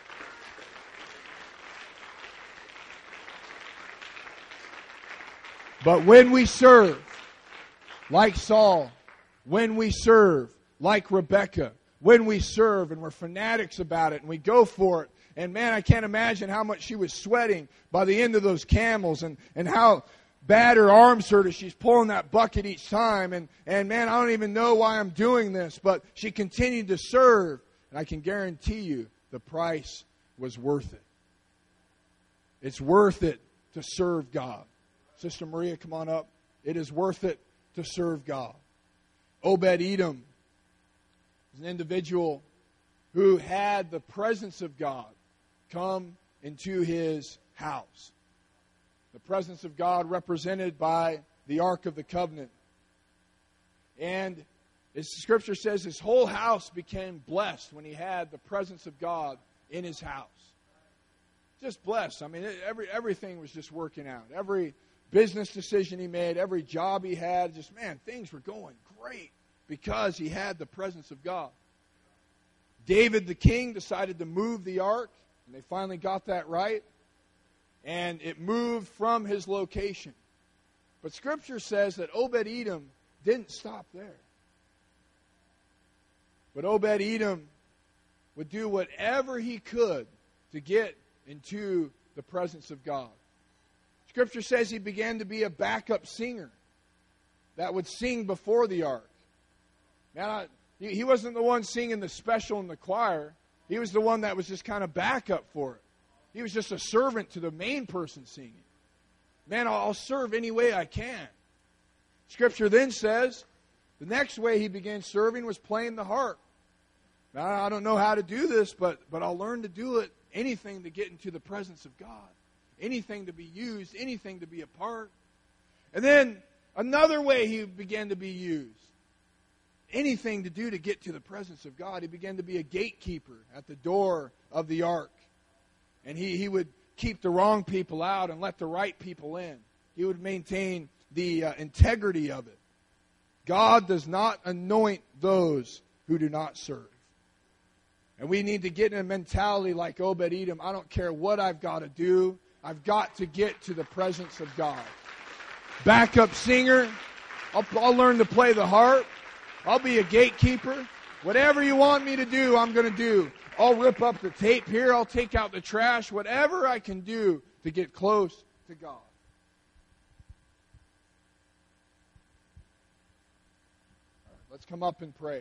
But when we serve, like Saul, when we serve, like Rebekah, when we serve and we're fanatics about it and we go for it, and man, I can't imagine how much she was sweating by the end of those camels, and, and how bad her arms hurt as she's pulling that bucket each time. And, and man, I don't even know why I'm doing this, but she continued to serve. And I can guarantee you the price was worth it. It's worth it to serve God. Sister Maria, come on up. It is worth it to serve God. Obed-Edom is an individual who had the presence of God come into his house. The presence of God represented by the Ark of the Covenant. And as the Scripture says, his whole house became blessed when he had the presence of God in his house. Just blessed. I mean, every everything was just working out. Every business decision he made, every job he had, just, man, things were going great because he had the presence of God. David the king decided to move the ark, and they finally got that right. And it moved from his location. But Scripture says that Obed-Edom didn't stop there. But Obed-Edom would do whatever he could to get into the presence of God. Scripture says he began to be a backup singer that would sing before the ark. Now, he wasn't the one singing the special in the choir. He was the one that was just kind of backup for it. He was just a servant to the main person singing. Man, I'll serve any way I can. Scripture then says the next way he began serving was playing the harp. Now, I don't know how to do this, but, but I'll learn to do it. Anything to get into the presence of God. Anything to be used. Anything to be a part. And then another way he began to be used. Anything to do to get to the presence of God. He began to be a gatekeeper at the door of the ark. And he, he would keep the wrong people out and let the right people in. He would maintain the uh, integrity of it. God does not anoint those who do not serve. And we need to get in a mentality like Obed-Edom. I don't care what I've got to do. I've got to get to the presence of God. Backup singer. I'll, I'll learn to play the harp. I'll be a gatekeeper. Whatever you want me to do, I'm going to do. I'll rip up the tape here. I'll take out the trash. Whatever I can do to get close to God. All right, let's come up and pray.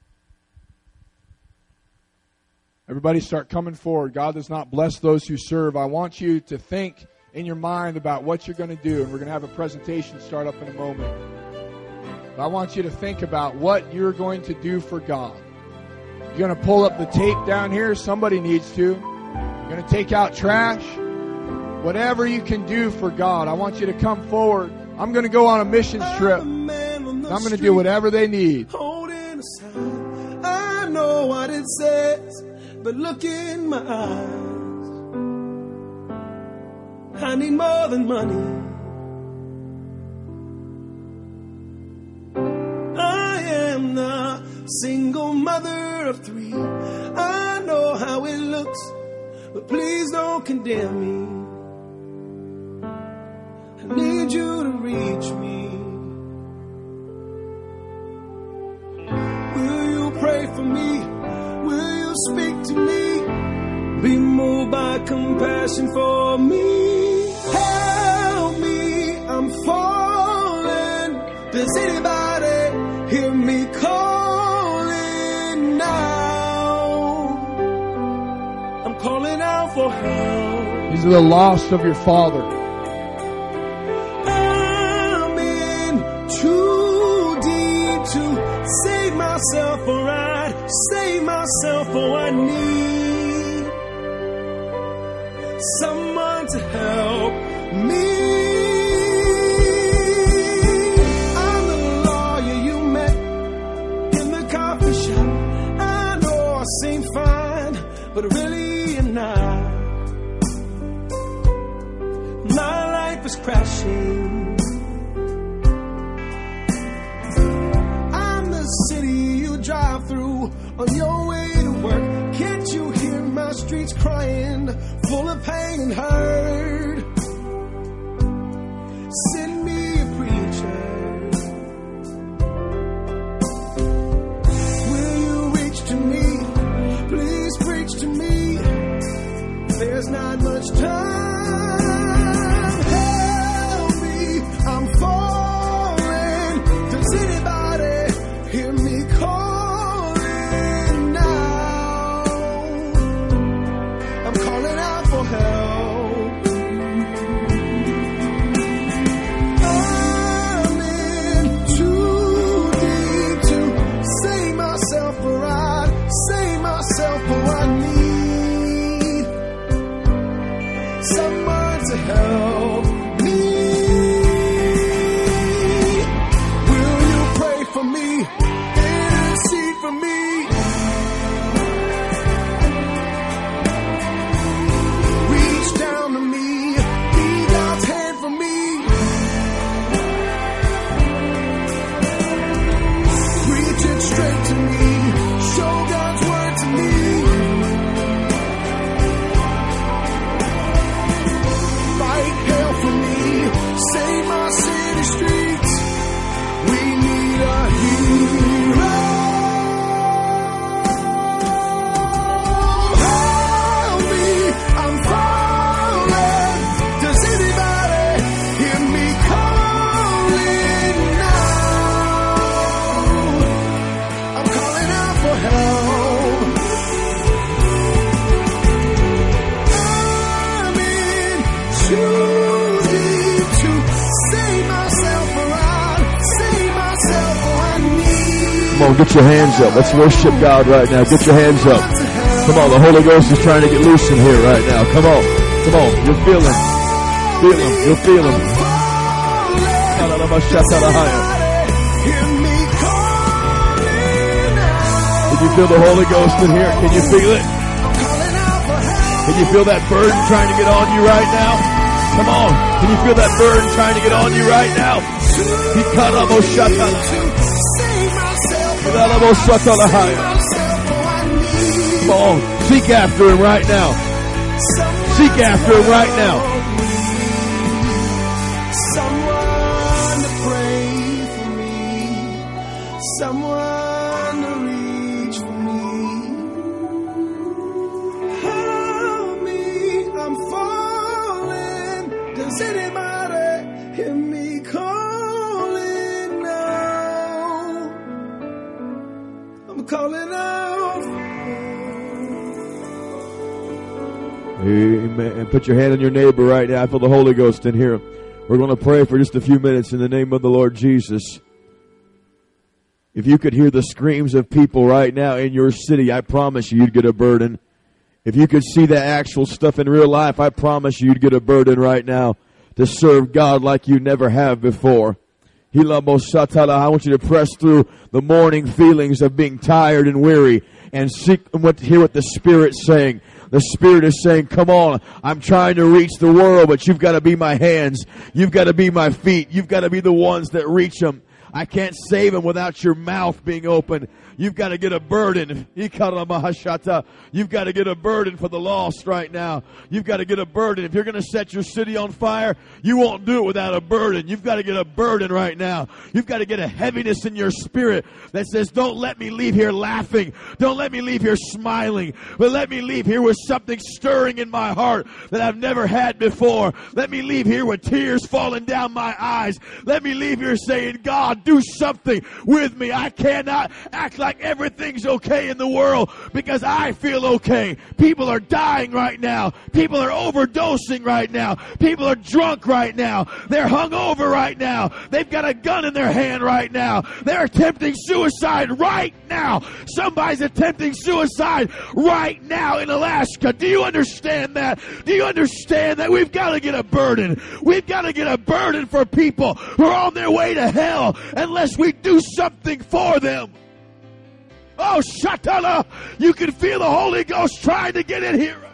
Everybody start coming forward. God does not bless those who serve. I want you to think in your mind about what you're going to do. And we're going to have a presentation start up in a moment. But I want you to think about what you're going to do for God. You're going to pull up the tape down here. Somebody needs to. You're going to take out trash. Whatever you can do for God. I want you to come forward. I'm going to go on a missions trip. I'm going to do whatever they need. Holding a sign. I know what it says. But look in my eyes. I need more than money. I am the single mother of three. I know how it looks, but please don't condemn me. I need you to reach me. Will you pray for me? Will you speak to me? Be moved by compassion for me. Help me, I'm falling. Does anybody hear me calling now? I'm calling out for help. These are the lost of your Father. I'm in too deep to save myself, or I'd save myself, or I need someone to help me. I'm the lawyer you met in the coffee shop. I know I seem fine, but really I'm not. My life is crashing. I'm the city you drive through on your way to work. Can't you hear my streets crying, full of pain and hurt? Send me a preacher. Will you reach to me? Please preach to me. There's not much time. Help me, I'm falling. Does anybody hear me calling now? I'm calling out for help. on, get your hands up. Let's worship God right now. Get your hands up. Come on, the Holy Ghost is trying to get loose in here right now. Come on. Come on. You'll feel Him. Feel Him. You'll feel Him. Can you feel the Holy Ghost in here? Can you feel it? Can you feel that burden trying to get on you right now? Come on. Can you feel that burden trying to get on you right now? Come on. Seek after Him right now. Seek after Him right now. Someone to pray for me. Someone to reach for me. Help me, I'm falling. Does anybody hear me calling now? I'm calling out. Amen. Put your hand on your neighbor right now. I feel the Holy Ghost in here. We're going to pray for just a few minutes in the name of the Lord Jesus. If you could hear the screams of people right now in your city, I promise you, you'd get a burden. If you could see that actual stuff in real life, I promise you, you'd get a burden right now to serve God like you never have before. I want you to press through the morning feelings of being tired and weary and seek what, hear what the Spirit's saying. The Spirit is saying, come on, I'm trying to reach the world, but you've got to be my hands. You've got to be my feet. You've got to be the ones that reach them. I can't save them without your mouth being open. You've got to get a burden. You've got to get a burden for the lost right now. You've got to get a burden. If you're going to set your city on fire, you won't do it without a burden. You've got to get a burden right now. You've got to get a heaviness in your spirit that says, don't let me leave here laughing. Don't let me leave here smiling. But let me leave here with something stirring in my heart that I've never had before. Let me leave here with tears falling down my eyes. Let me leave here saying, God, do something with me. I cannot act like everything's okay in the world because I feel okay. People are dying right now. People are overdosing right now. People are drunk right now. They're hungover right now. They've got a gun in their hand right now. They're attempting suicide right now. Somebody's attempting suicide right now in Alaska. Do you understand that? Do you understand that we've got to get a burden? We've got to get a burden for people who are on their way to hell unless we do something for them. Oh, Shatala, you can feel the Holy Ghost trying to get in here.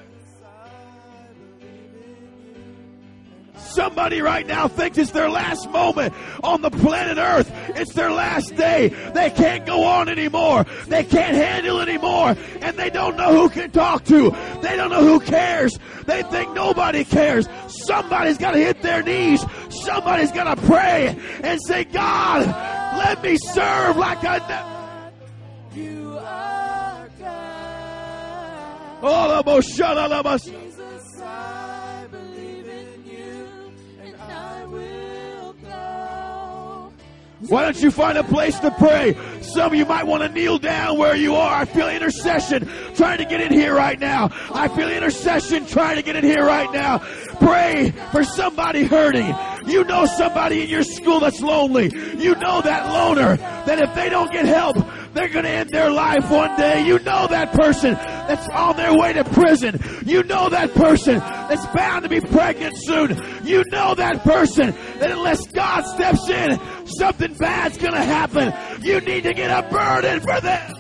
Somebody right now thinks it's their last moment on the planet Earth. It's their last day. They can't go on anymore. They can't handle anymore. And they don't know who can talk to. They don't know who cares. They think nobody cares. Somebody's got to hit their knees. Somebody's got to pray and say, God, let me serve like I never. You are God. Oh, Jesus, I believe in you, and I will go. Why don't you find a place to pray? Some of you might want to kneel down where you are. I feel intercession trying to get in here right now. I feel intercession trying to get in here right now. Pray for somebody hurting. You know somebody in your school that's lonely. You know that loner that if they don't get help, they're going to end their life one day. You know that person that's on their way to prison. You know that person that's bound to be pregnant soon. You know that person that unless God steps in, something bad's going to happen. You need to get a burden for them.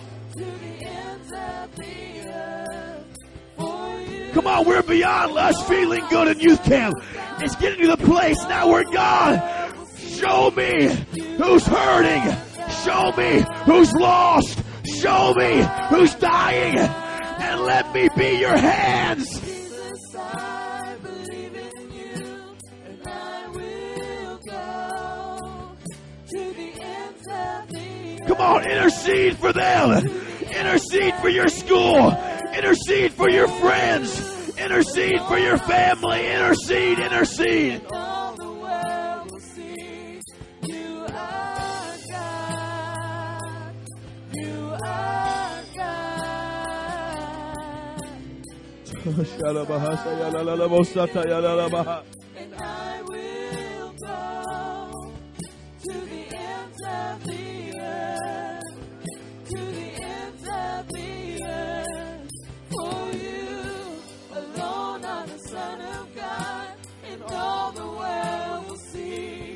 Come on, we're beyond us feeling good in youth camp. It's getting to the place now where God, show me who's hurting. Show me who's lost. Show me who's dying. And let me be your hands. Jesus, I believe in you, and I will go to the ends of the earth. Come on, intercede for them. Intercede for your school. Intercede for your friends. Intercede for your family. Intercede, intercede. All the world will see you are God. You are God. And I will go to the ends of the earth.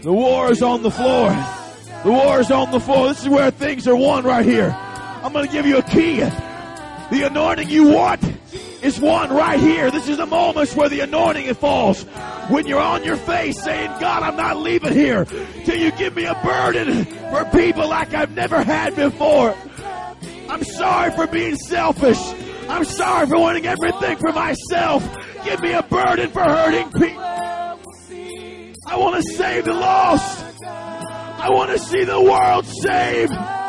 The war is on the floor. The war is on the floor. This is where things are won right here. I'm going to give you a key. The anointing you want is won right here. This is the moments where the anointing falls. When you're on your face saying, God, I'm not leaving here till you give me a burden for people like I've never had before. I'm sorry for being selfish. I'm sorry for wanting everything for myself. Give me a burden for hurting people. I want to save the lost. I want to see the world saved.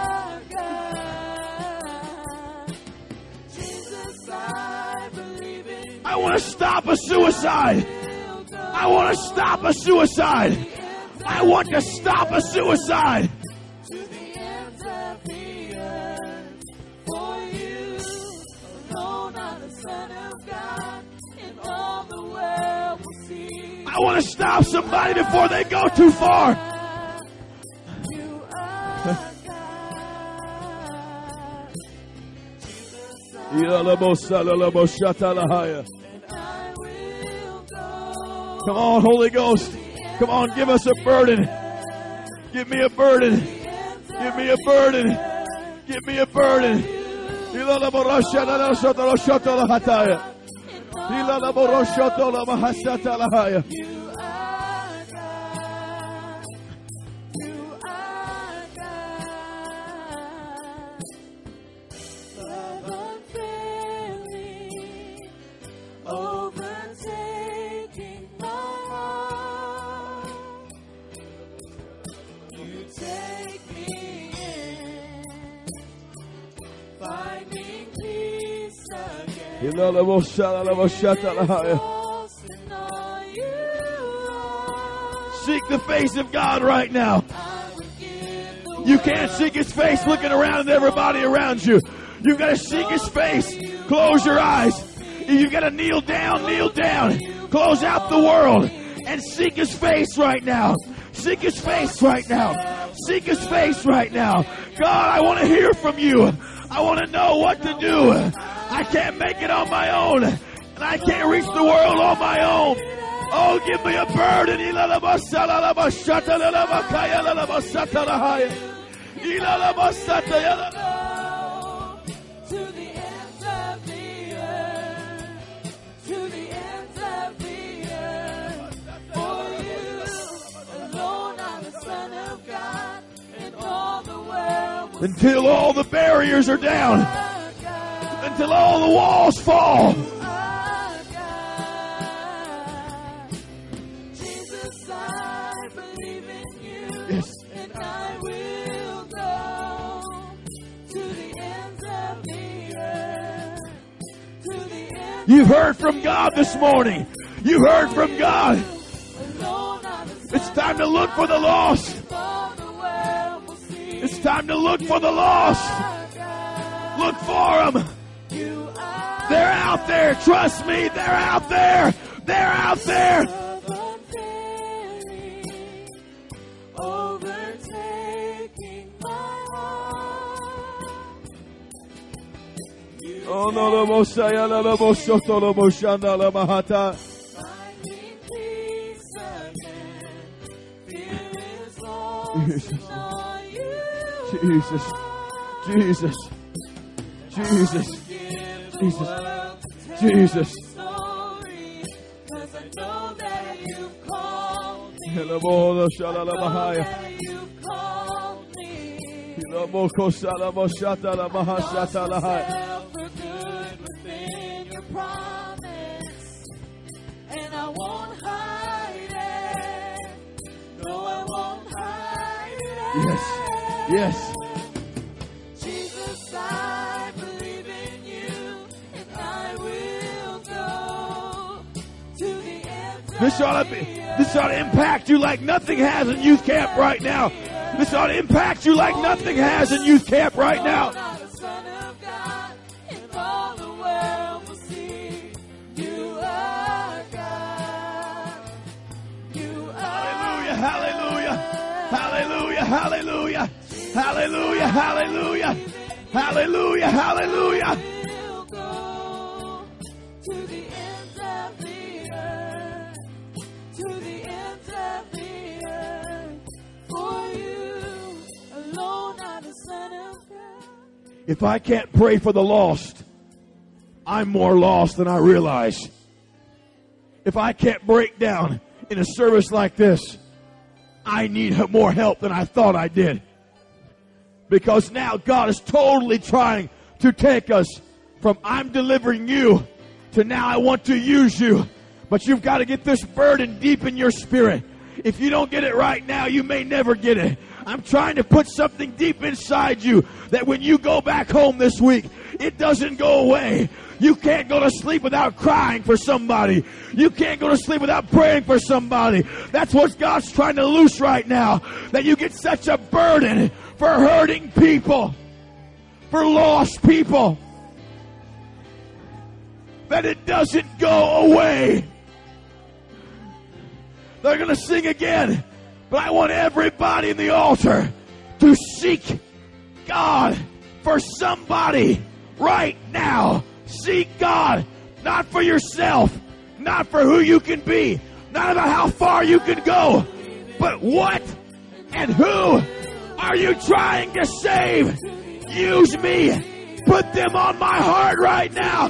I want to stop a suicide. I want to stop a suicide. I want to stop a suicide. I want to stop somebody before they go too far. Come on, Holy Ghost. Come on, give us a burden. Give me a burden. Give me a burden. Give me a burden. Seek the face of God right now. You can't seek His face looking around at everybody around you. You've got to seek His face. Close your eyes. You've got to kneel down, kneel down. Close out the world and seek His face right now. Seek His face right now. Seek His face right now. God, I want to hear from you. I want to know what to do. I can't make it on my own. And I can't reach the world on my own. Oh, give me a burden. To the ends of the earth. To the ends of the earth. For you alone are the Son of God. And all the world. Until all the barriers are down. Until all the walls fall. Jesus, I believe in you. Yes. And I will go to the ends of the earth. To the ends. You've heard from God this morning. You've heard from God. It's time to look for the lost. It's time to look for the lost. Look for them. They're out there. Trust me. They're out there. They're out there. Oh no, the Mosaya, the Moshoto, the Moshanda, the Mahata. Jesus, Jesus, Jesus, Jesus, Jesus, Jesus. Hello, Shalala Mahaya. Hilaboko Salama Shata La Mahashata Lahaya. And I won't hide it. No, I won't hide it. Yes, yes. Jesus, I believe in you, and I will go to the end. This ought to be, this ought to impact you like nothing has in youth camp right now. This ought to impact you like nothing has in youth camp right now. Hallelujah, hallelujah, hallelujah, hallelujah, hallelujah, hallelujah, hallelujah. To the ends of the earth, to the ends of the earth. If I can't pray for the lost, I'm more lost than I realize. If I can't break down in a service like this, I need more help than I thought I did. Because now God is totally trying to take us from I'm delivering you to now I want to use you. But you've got to get this burden deep in your spirit. If you don't get it right now, you may never get it. I'm trying to put something deep inside you that when you go back home this week, it doesn't go away. You can't go to sleep without crying for somebody. You can't go to sleep without praying for somebody. That's what God's trying to loose right now. That you get such a burden for hurting people, for lost people, that it doesn't go away. They're going to sing again, but I want everybody in the altar to seek God for somebody right now. Seek God, not for yourself, not for who you can be, not about how far you can go, but what and who are you trying to save? Use me. Put them on my heart right now.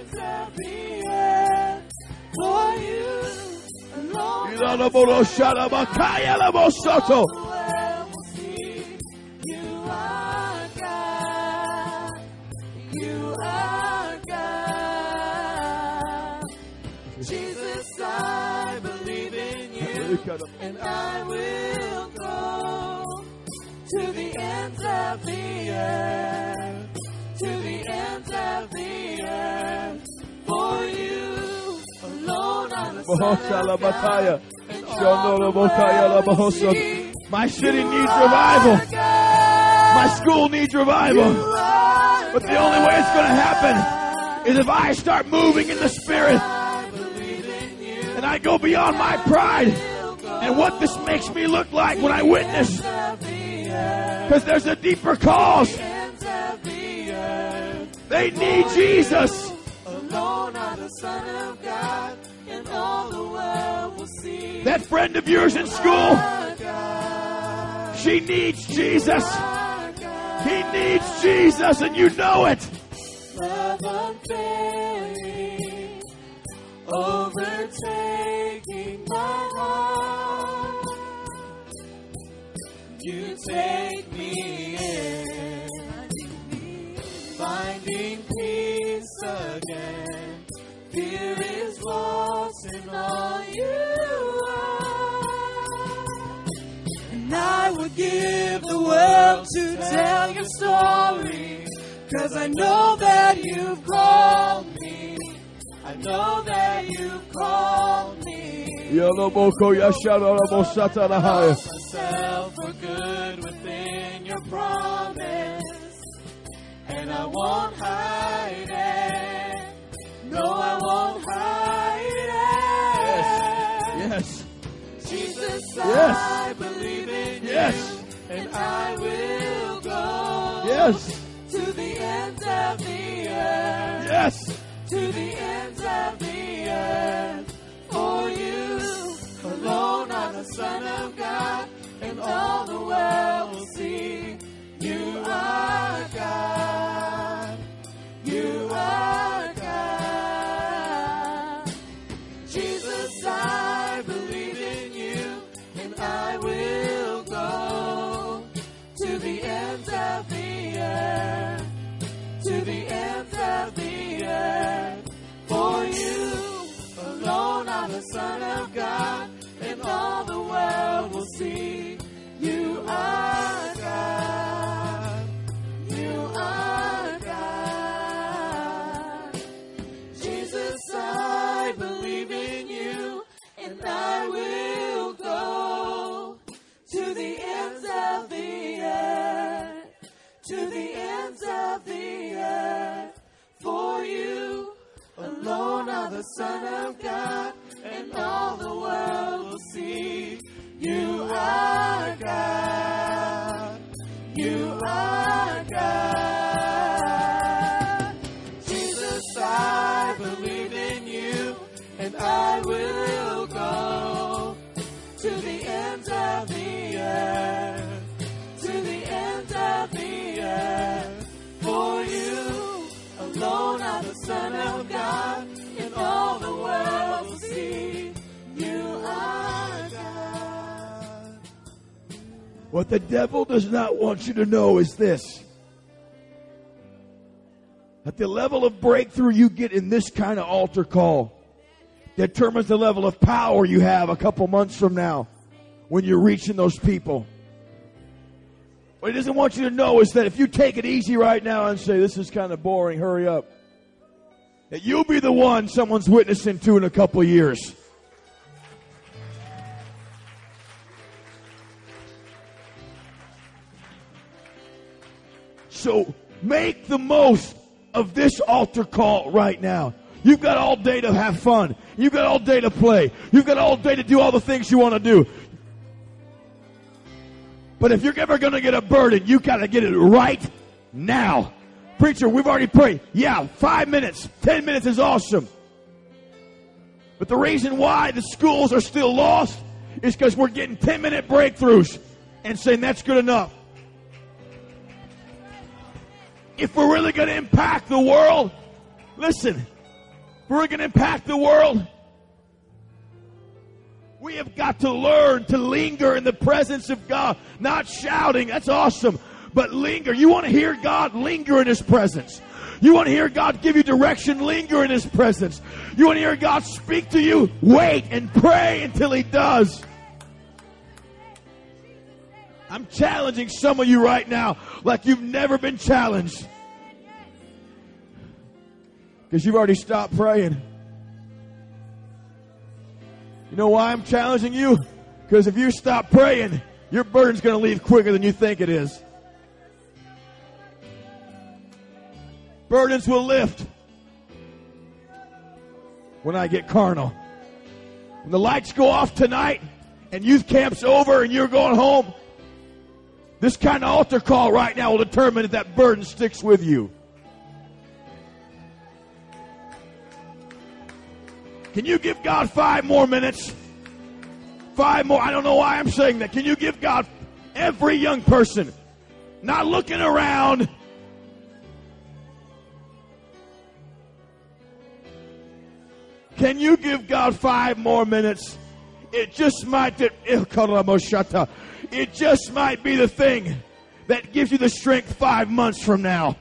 Jesus, I believe in you, and I will go to the ends of the earth, to the ends of the earth, for you alone are the Son of God, and all the world will see. My city needs revival. My school needs revival. But the only way it's going to happen is if I start moving in the Spirit. And I go beyond my pride and what this makes me look like when I witness. Because there's a deeper cause. They need Jesus. Alone are the Son of God, and all the world will see. That friend of yours in school, she needs Jesus. He needs Jesus, and you know it. Love unfailing, overtaking my heart. You take me in, finding peace again. Fear is lost in all you are. And I would give the world to tell your story, 'cause I know that you've called me. I know that you've called me. Myself for good within your promise, and I won't hide it. No, I won't hide it. Yes. Jesus, Yes. I believe in Yes. you, and I will go. Yes. To the ends of the earth. Yes. To the ends of the earth. For you alone are the Son of God, and all the world will see. You are God. You are God. Jesus, I believe in you, and I will go to the ends of the earth. To the ends of the earth. For you alone are the Son of God, and all the world will see. You are God. You are God. Jesus, I believe in you, and I will go to the ends of the earth. To the ends of the earth. For you alone are the Son of God, and all the world will see. You are God. You are God. Jesus, I believe in you, and I will go to the ends of the earth. To the ends of the earth. For What the devil does not want you to know is this. That the level of breakthrough you get in this kind of altar call determines the level of power you have a couple months from now when you're reaching those people. What he doesn't want you to know is that if you take it easy right now and say, this is kind of boring, hurry up, that you'll be the one someone's witnessing to in a couple of years. So make the most of this altar call right now. You've got all day to have fun. You've got all day to play. You've got all day to do all the things you want to do. But if you're ever going to get a burden, you got to get it right now. Preacher, we've already prayed. Yeah, five minutes, ten minutes is awesome. But the reason why the schools are still lost is because we're getting ten-minute breakthroughs and saying that's good enough. If we're really going to impact the world, listen, if we're going to impact the world, we have got to learn to linger in the presence of God. Not shouting, that's awesome, but linger. You want to hear God? Linger in His presence. You want to hear God give you direction? Linger in His presence. You want to hear God speak to you? Wait and pray until He does. I'm challenging some of you right now like you've never been challenged. Because you've already stopped praying. You know why I'm challenging you? Because if you stop praying, your burden's going to leave quicker than you think it is. Burdens will lift when I get carnal. When the lights go off tonight and youth camp's over and you're going home, this kind of altar call right now will determine if that burden sticks with you. Can you give God five more minutes? Five more. I don't know why I'm saying that. Can you give God, every young person, not looking around, can you give God five more minutes? It just might, it just might be the thing that gives you the strength five months from now.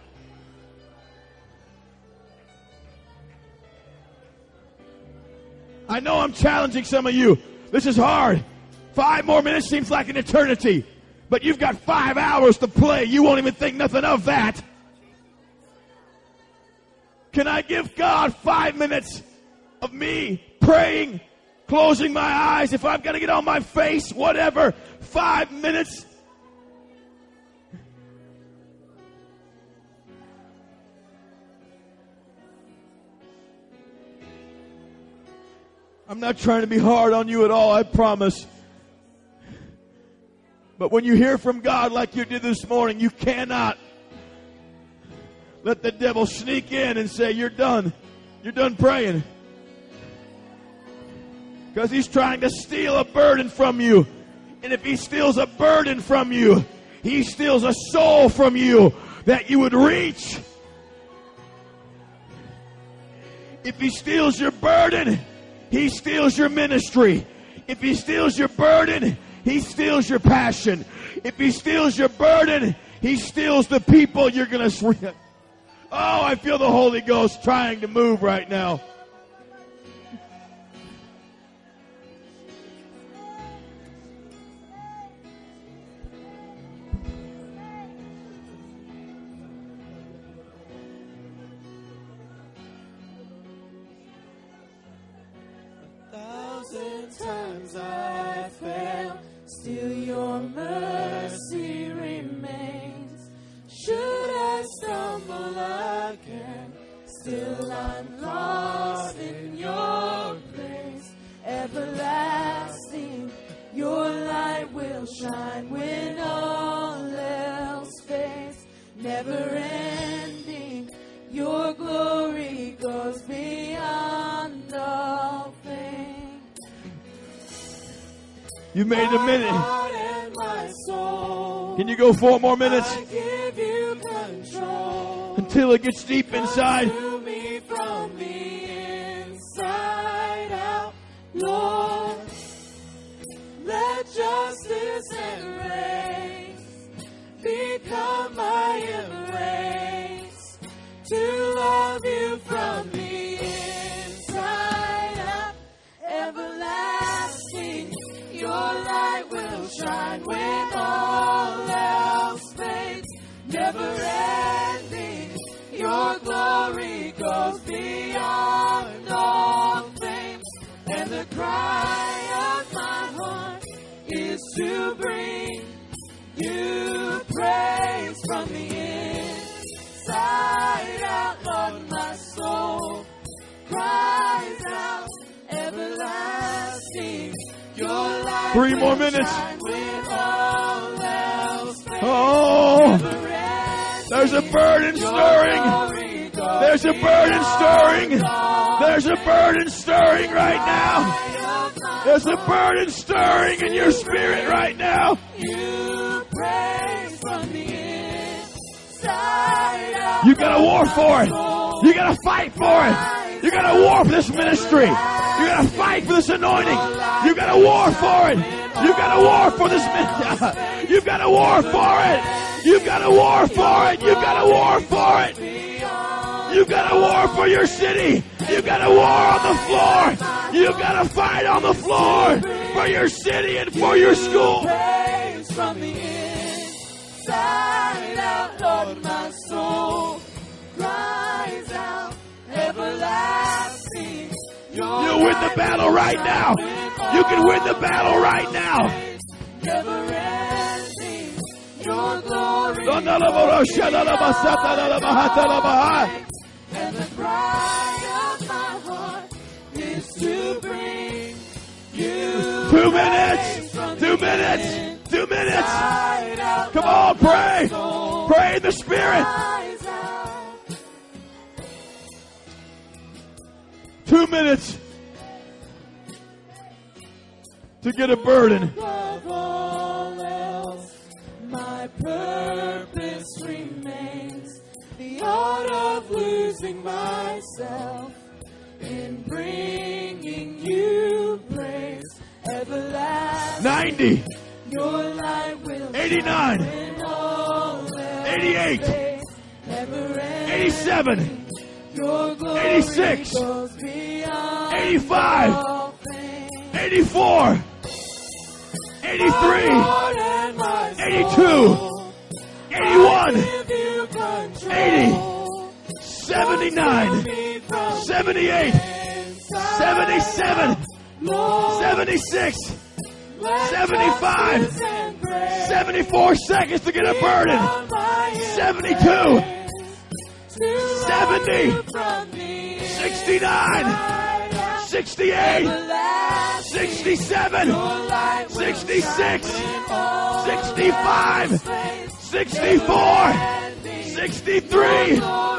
I know I'm challenging some of you. This is hard. Five more minutes seems like an eternity. But you've got five hours to play. You won't even think nothing of that. Can I give God five minutes of me praying, closing my eyes, if I've got to get on my face, whatever, five minutes? I'm not trying to be hard on you at all, I promise. But when you hear from God like you did this morning, you cannot let the devil sneak in and say, you're done. You're done praying. Because he's trying to steal a burden from you. And if he steals a burden from you, he steals a soul from you that you would reach. If he steals your burden, he steals your ministry. If he steals your burden, he steals your passion. If he steals your burden, he steals the people you're going to... Oh, I feel the Holy Ghost trying to move right now. Times I fail, still your mercy remains. Should I stumble again, still I'm lost in your grace. Everlasting, your light will shine when all else fades. Never ending, your glory goes beyond all things. You made a minute. Can you go four more minutes? Until it gets deep inside. Me from the inside out, Lord, let justice and reign cry of my heart is to bring you praise from the inside out. Lord, my soul cries out, everlasting. Your light Three more minutes. shine when all else fades. Oh, there's a burden stirring. There's a burden stirring. There's a burden stirring right now. There's a burden stirring in your spirit right now. You praise from the inside out. You gotta war for it. You gotta fight for it. You gotta war for this ministry. You gotta fight for this anointing. You gotta war for it. You gotta war for this ministry. You gotta war for it. You gotta war for it. You gotta war for it. You gotta war for your city. You gotta war on the floor. You gotta fight on the floor for your city and for your school. Praise from the inside out, Lord, my soul cries out, everlasting. You win the battle right now. You can win the battle right now. Never-ending, your glory. And the cry of my heart is to bring you Two minutes. Two minutes. Two minutes. Come on, pray. Pray in the Spirit. Two minutes to get a burden. Above all else, my purpose remains the art of losing myself in bringing you praise. Everlasting, ninety, your light will eighty-nine, shine all else eighty-eight, fades. Never-ending, eighty-seven, your glory eighty-six, goes beyond eighty-five, all things. eighty-four, eighty-three, Lord and my eighty-two, soul, eighty-one, give you control. eighty, seventy-nine, seventy-eight, seventy-seven, seventy-six, seventy-five, seventy-four seconds to get a burden. seventy-two, seventy, sixty-nine, sixty-eight, sixty-seven, sixty-six, sixty-five, sixty-four, sixty-three,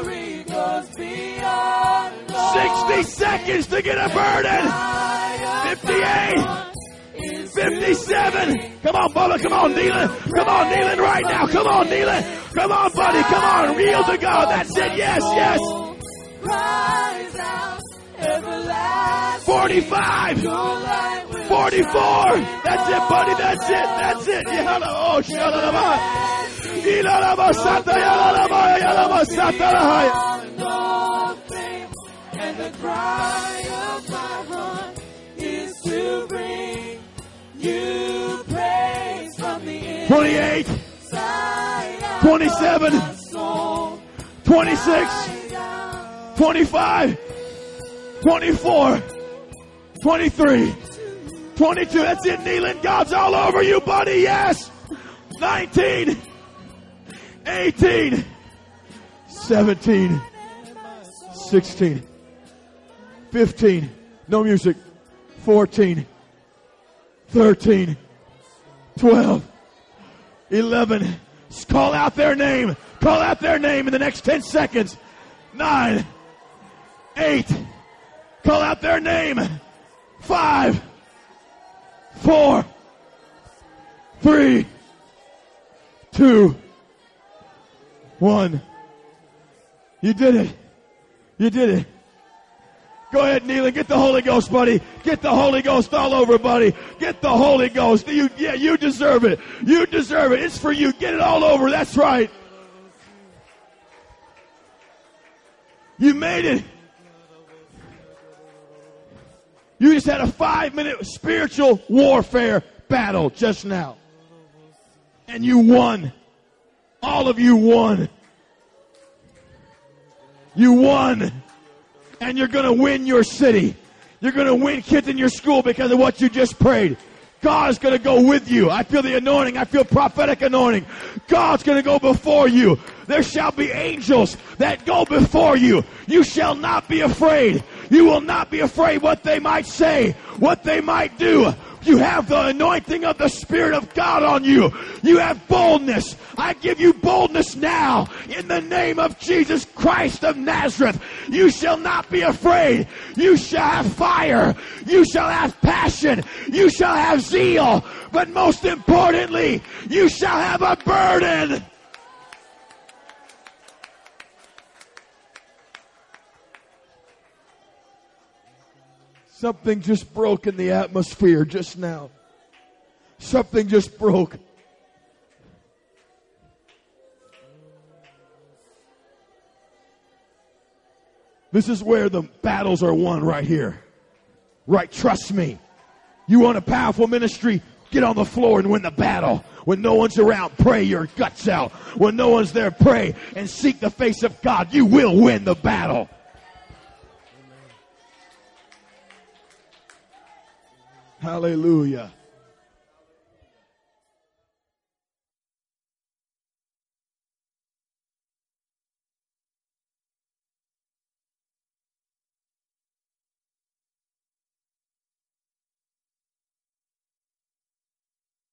sixty seconds to get a burden. fifty-eight, fifty-seven. Come on, Bubba. Come on, kneeling. Come on, kneeling right now. Come on, kneeling. Come on, buddy. Come on. Yield to God. That's it. Yes, yes. Rise out, everlasting. forty-five. forty-four. That's it, buddy. That's it. That's it. Oh, shut up. And the cry of my heart is to bring you praise from the twenty-eight, inside out. twenty-seven, My soul twenty-six, cries out, twenty-five, twenty-four, twenty-three, twenty-two. That's it, kneeling. God's all over you, buddy. Yes. nineteen, eighteen, seventeen, sixteen, fifteen. No music. fourteen, thirteen, twelve, eleven. Call out their name. Call out their name in the next ten seconds. nine, eight. Call out their name. five, four, three, two, one. You did it. You did it. Go ahead, Neil, and get the Holy Ghost, buddy. Get the Holy Ghost all over, buddy. Get the Holy Ghost. You, yeah, you deserve it. You deserve it. It's for you. Get it all over. That's right. You made it. You just had a five-minute spiritual warfare battle just now. And you won. All of you won. You won. And you're going to win your city. You're going to win kids in your school because of what you just prayed. God's going to go with you. I feel the anointing. I feel prophetic anointing. God's going to go before you. There shall be angels that go before you. You shall not be afraid. You will not be afraid what they might say, what they might do. You have the anointing of the Spirit of God on you. You have boldness. I give you boldness now in the name of Jesus Christ of Nazareth. You shall not be afraid. You shall have fire. You shall have passion. You shall have zeal. But most importantly, you shall have a burden. Something just broke in the atmosphere just now. Something just broke. This is where the battles are won right here. Right, trust me. You want a powerful ministry? Get on the floor and win the battle. When no one's around, pray your guts out. When no one's there, pray and seek the face of God. You will win the battle. Hallelujah.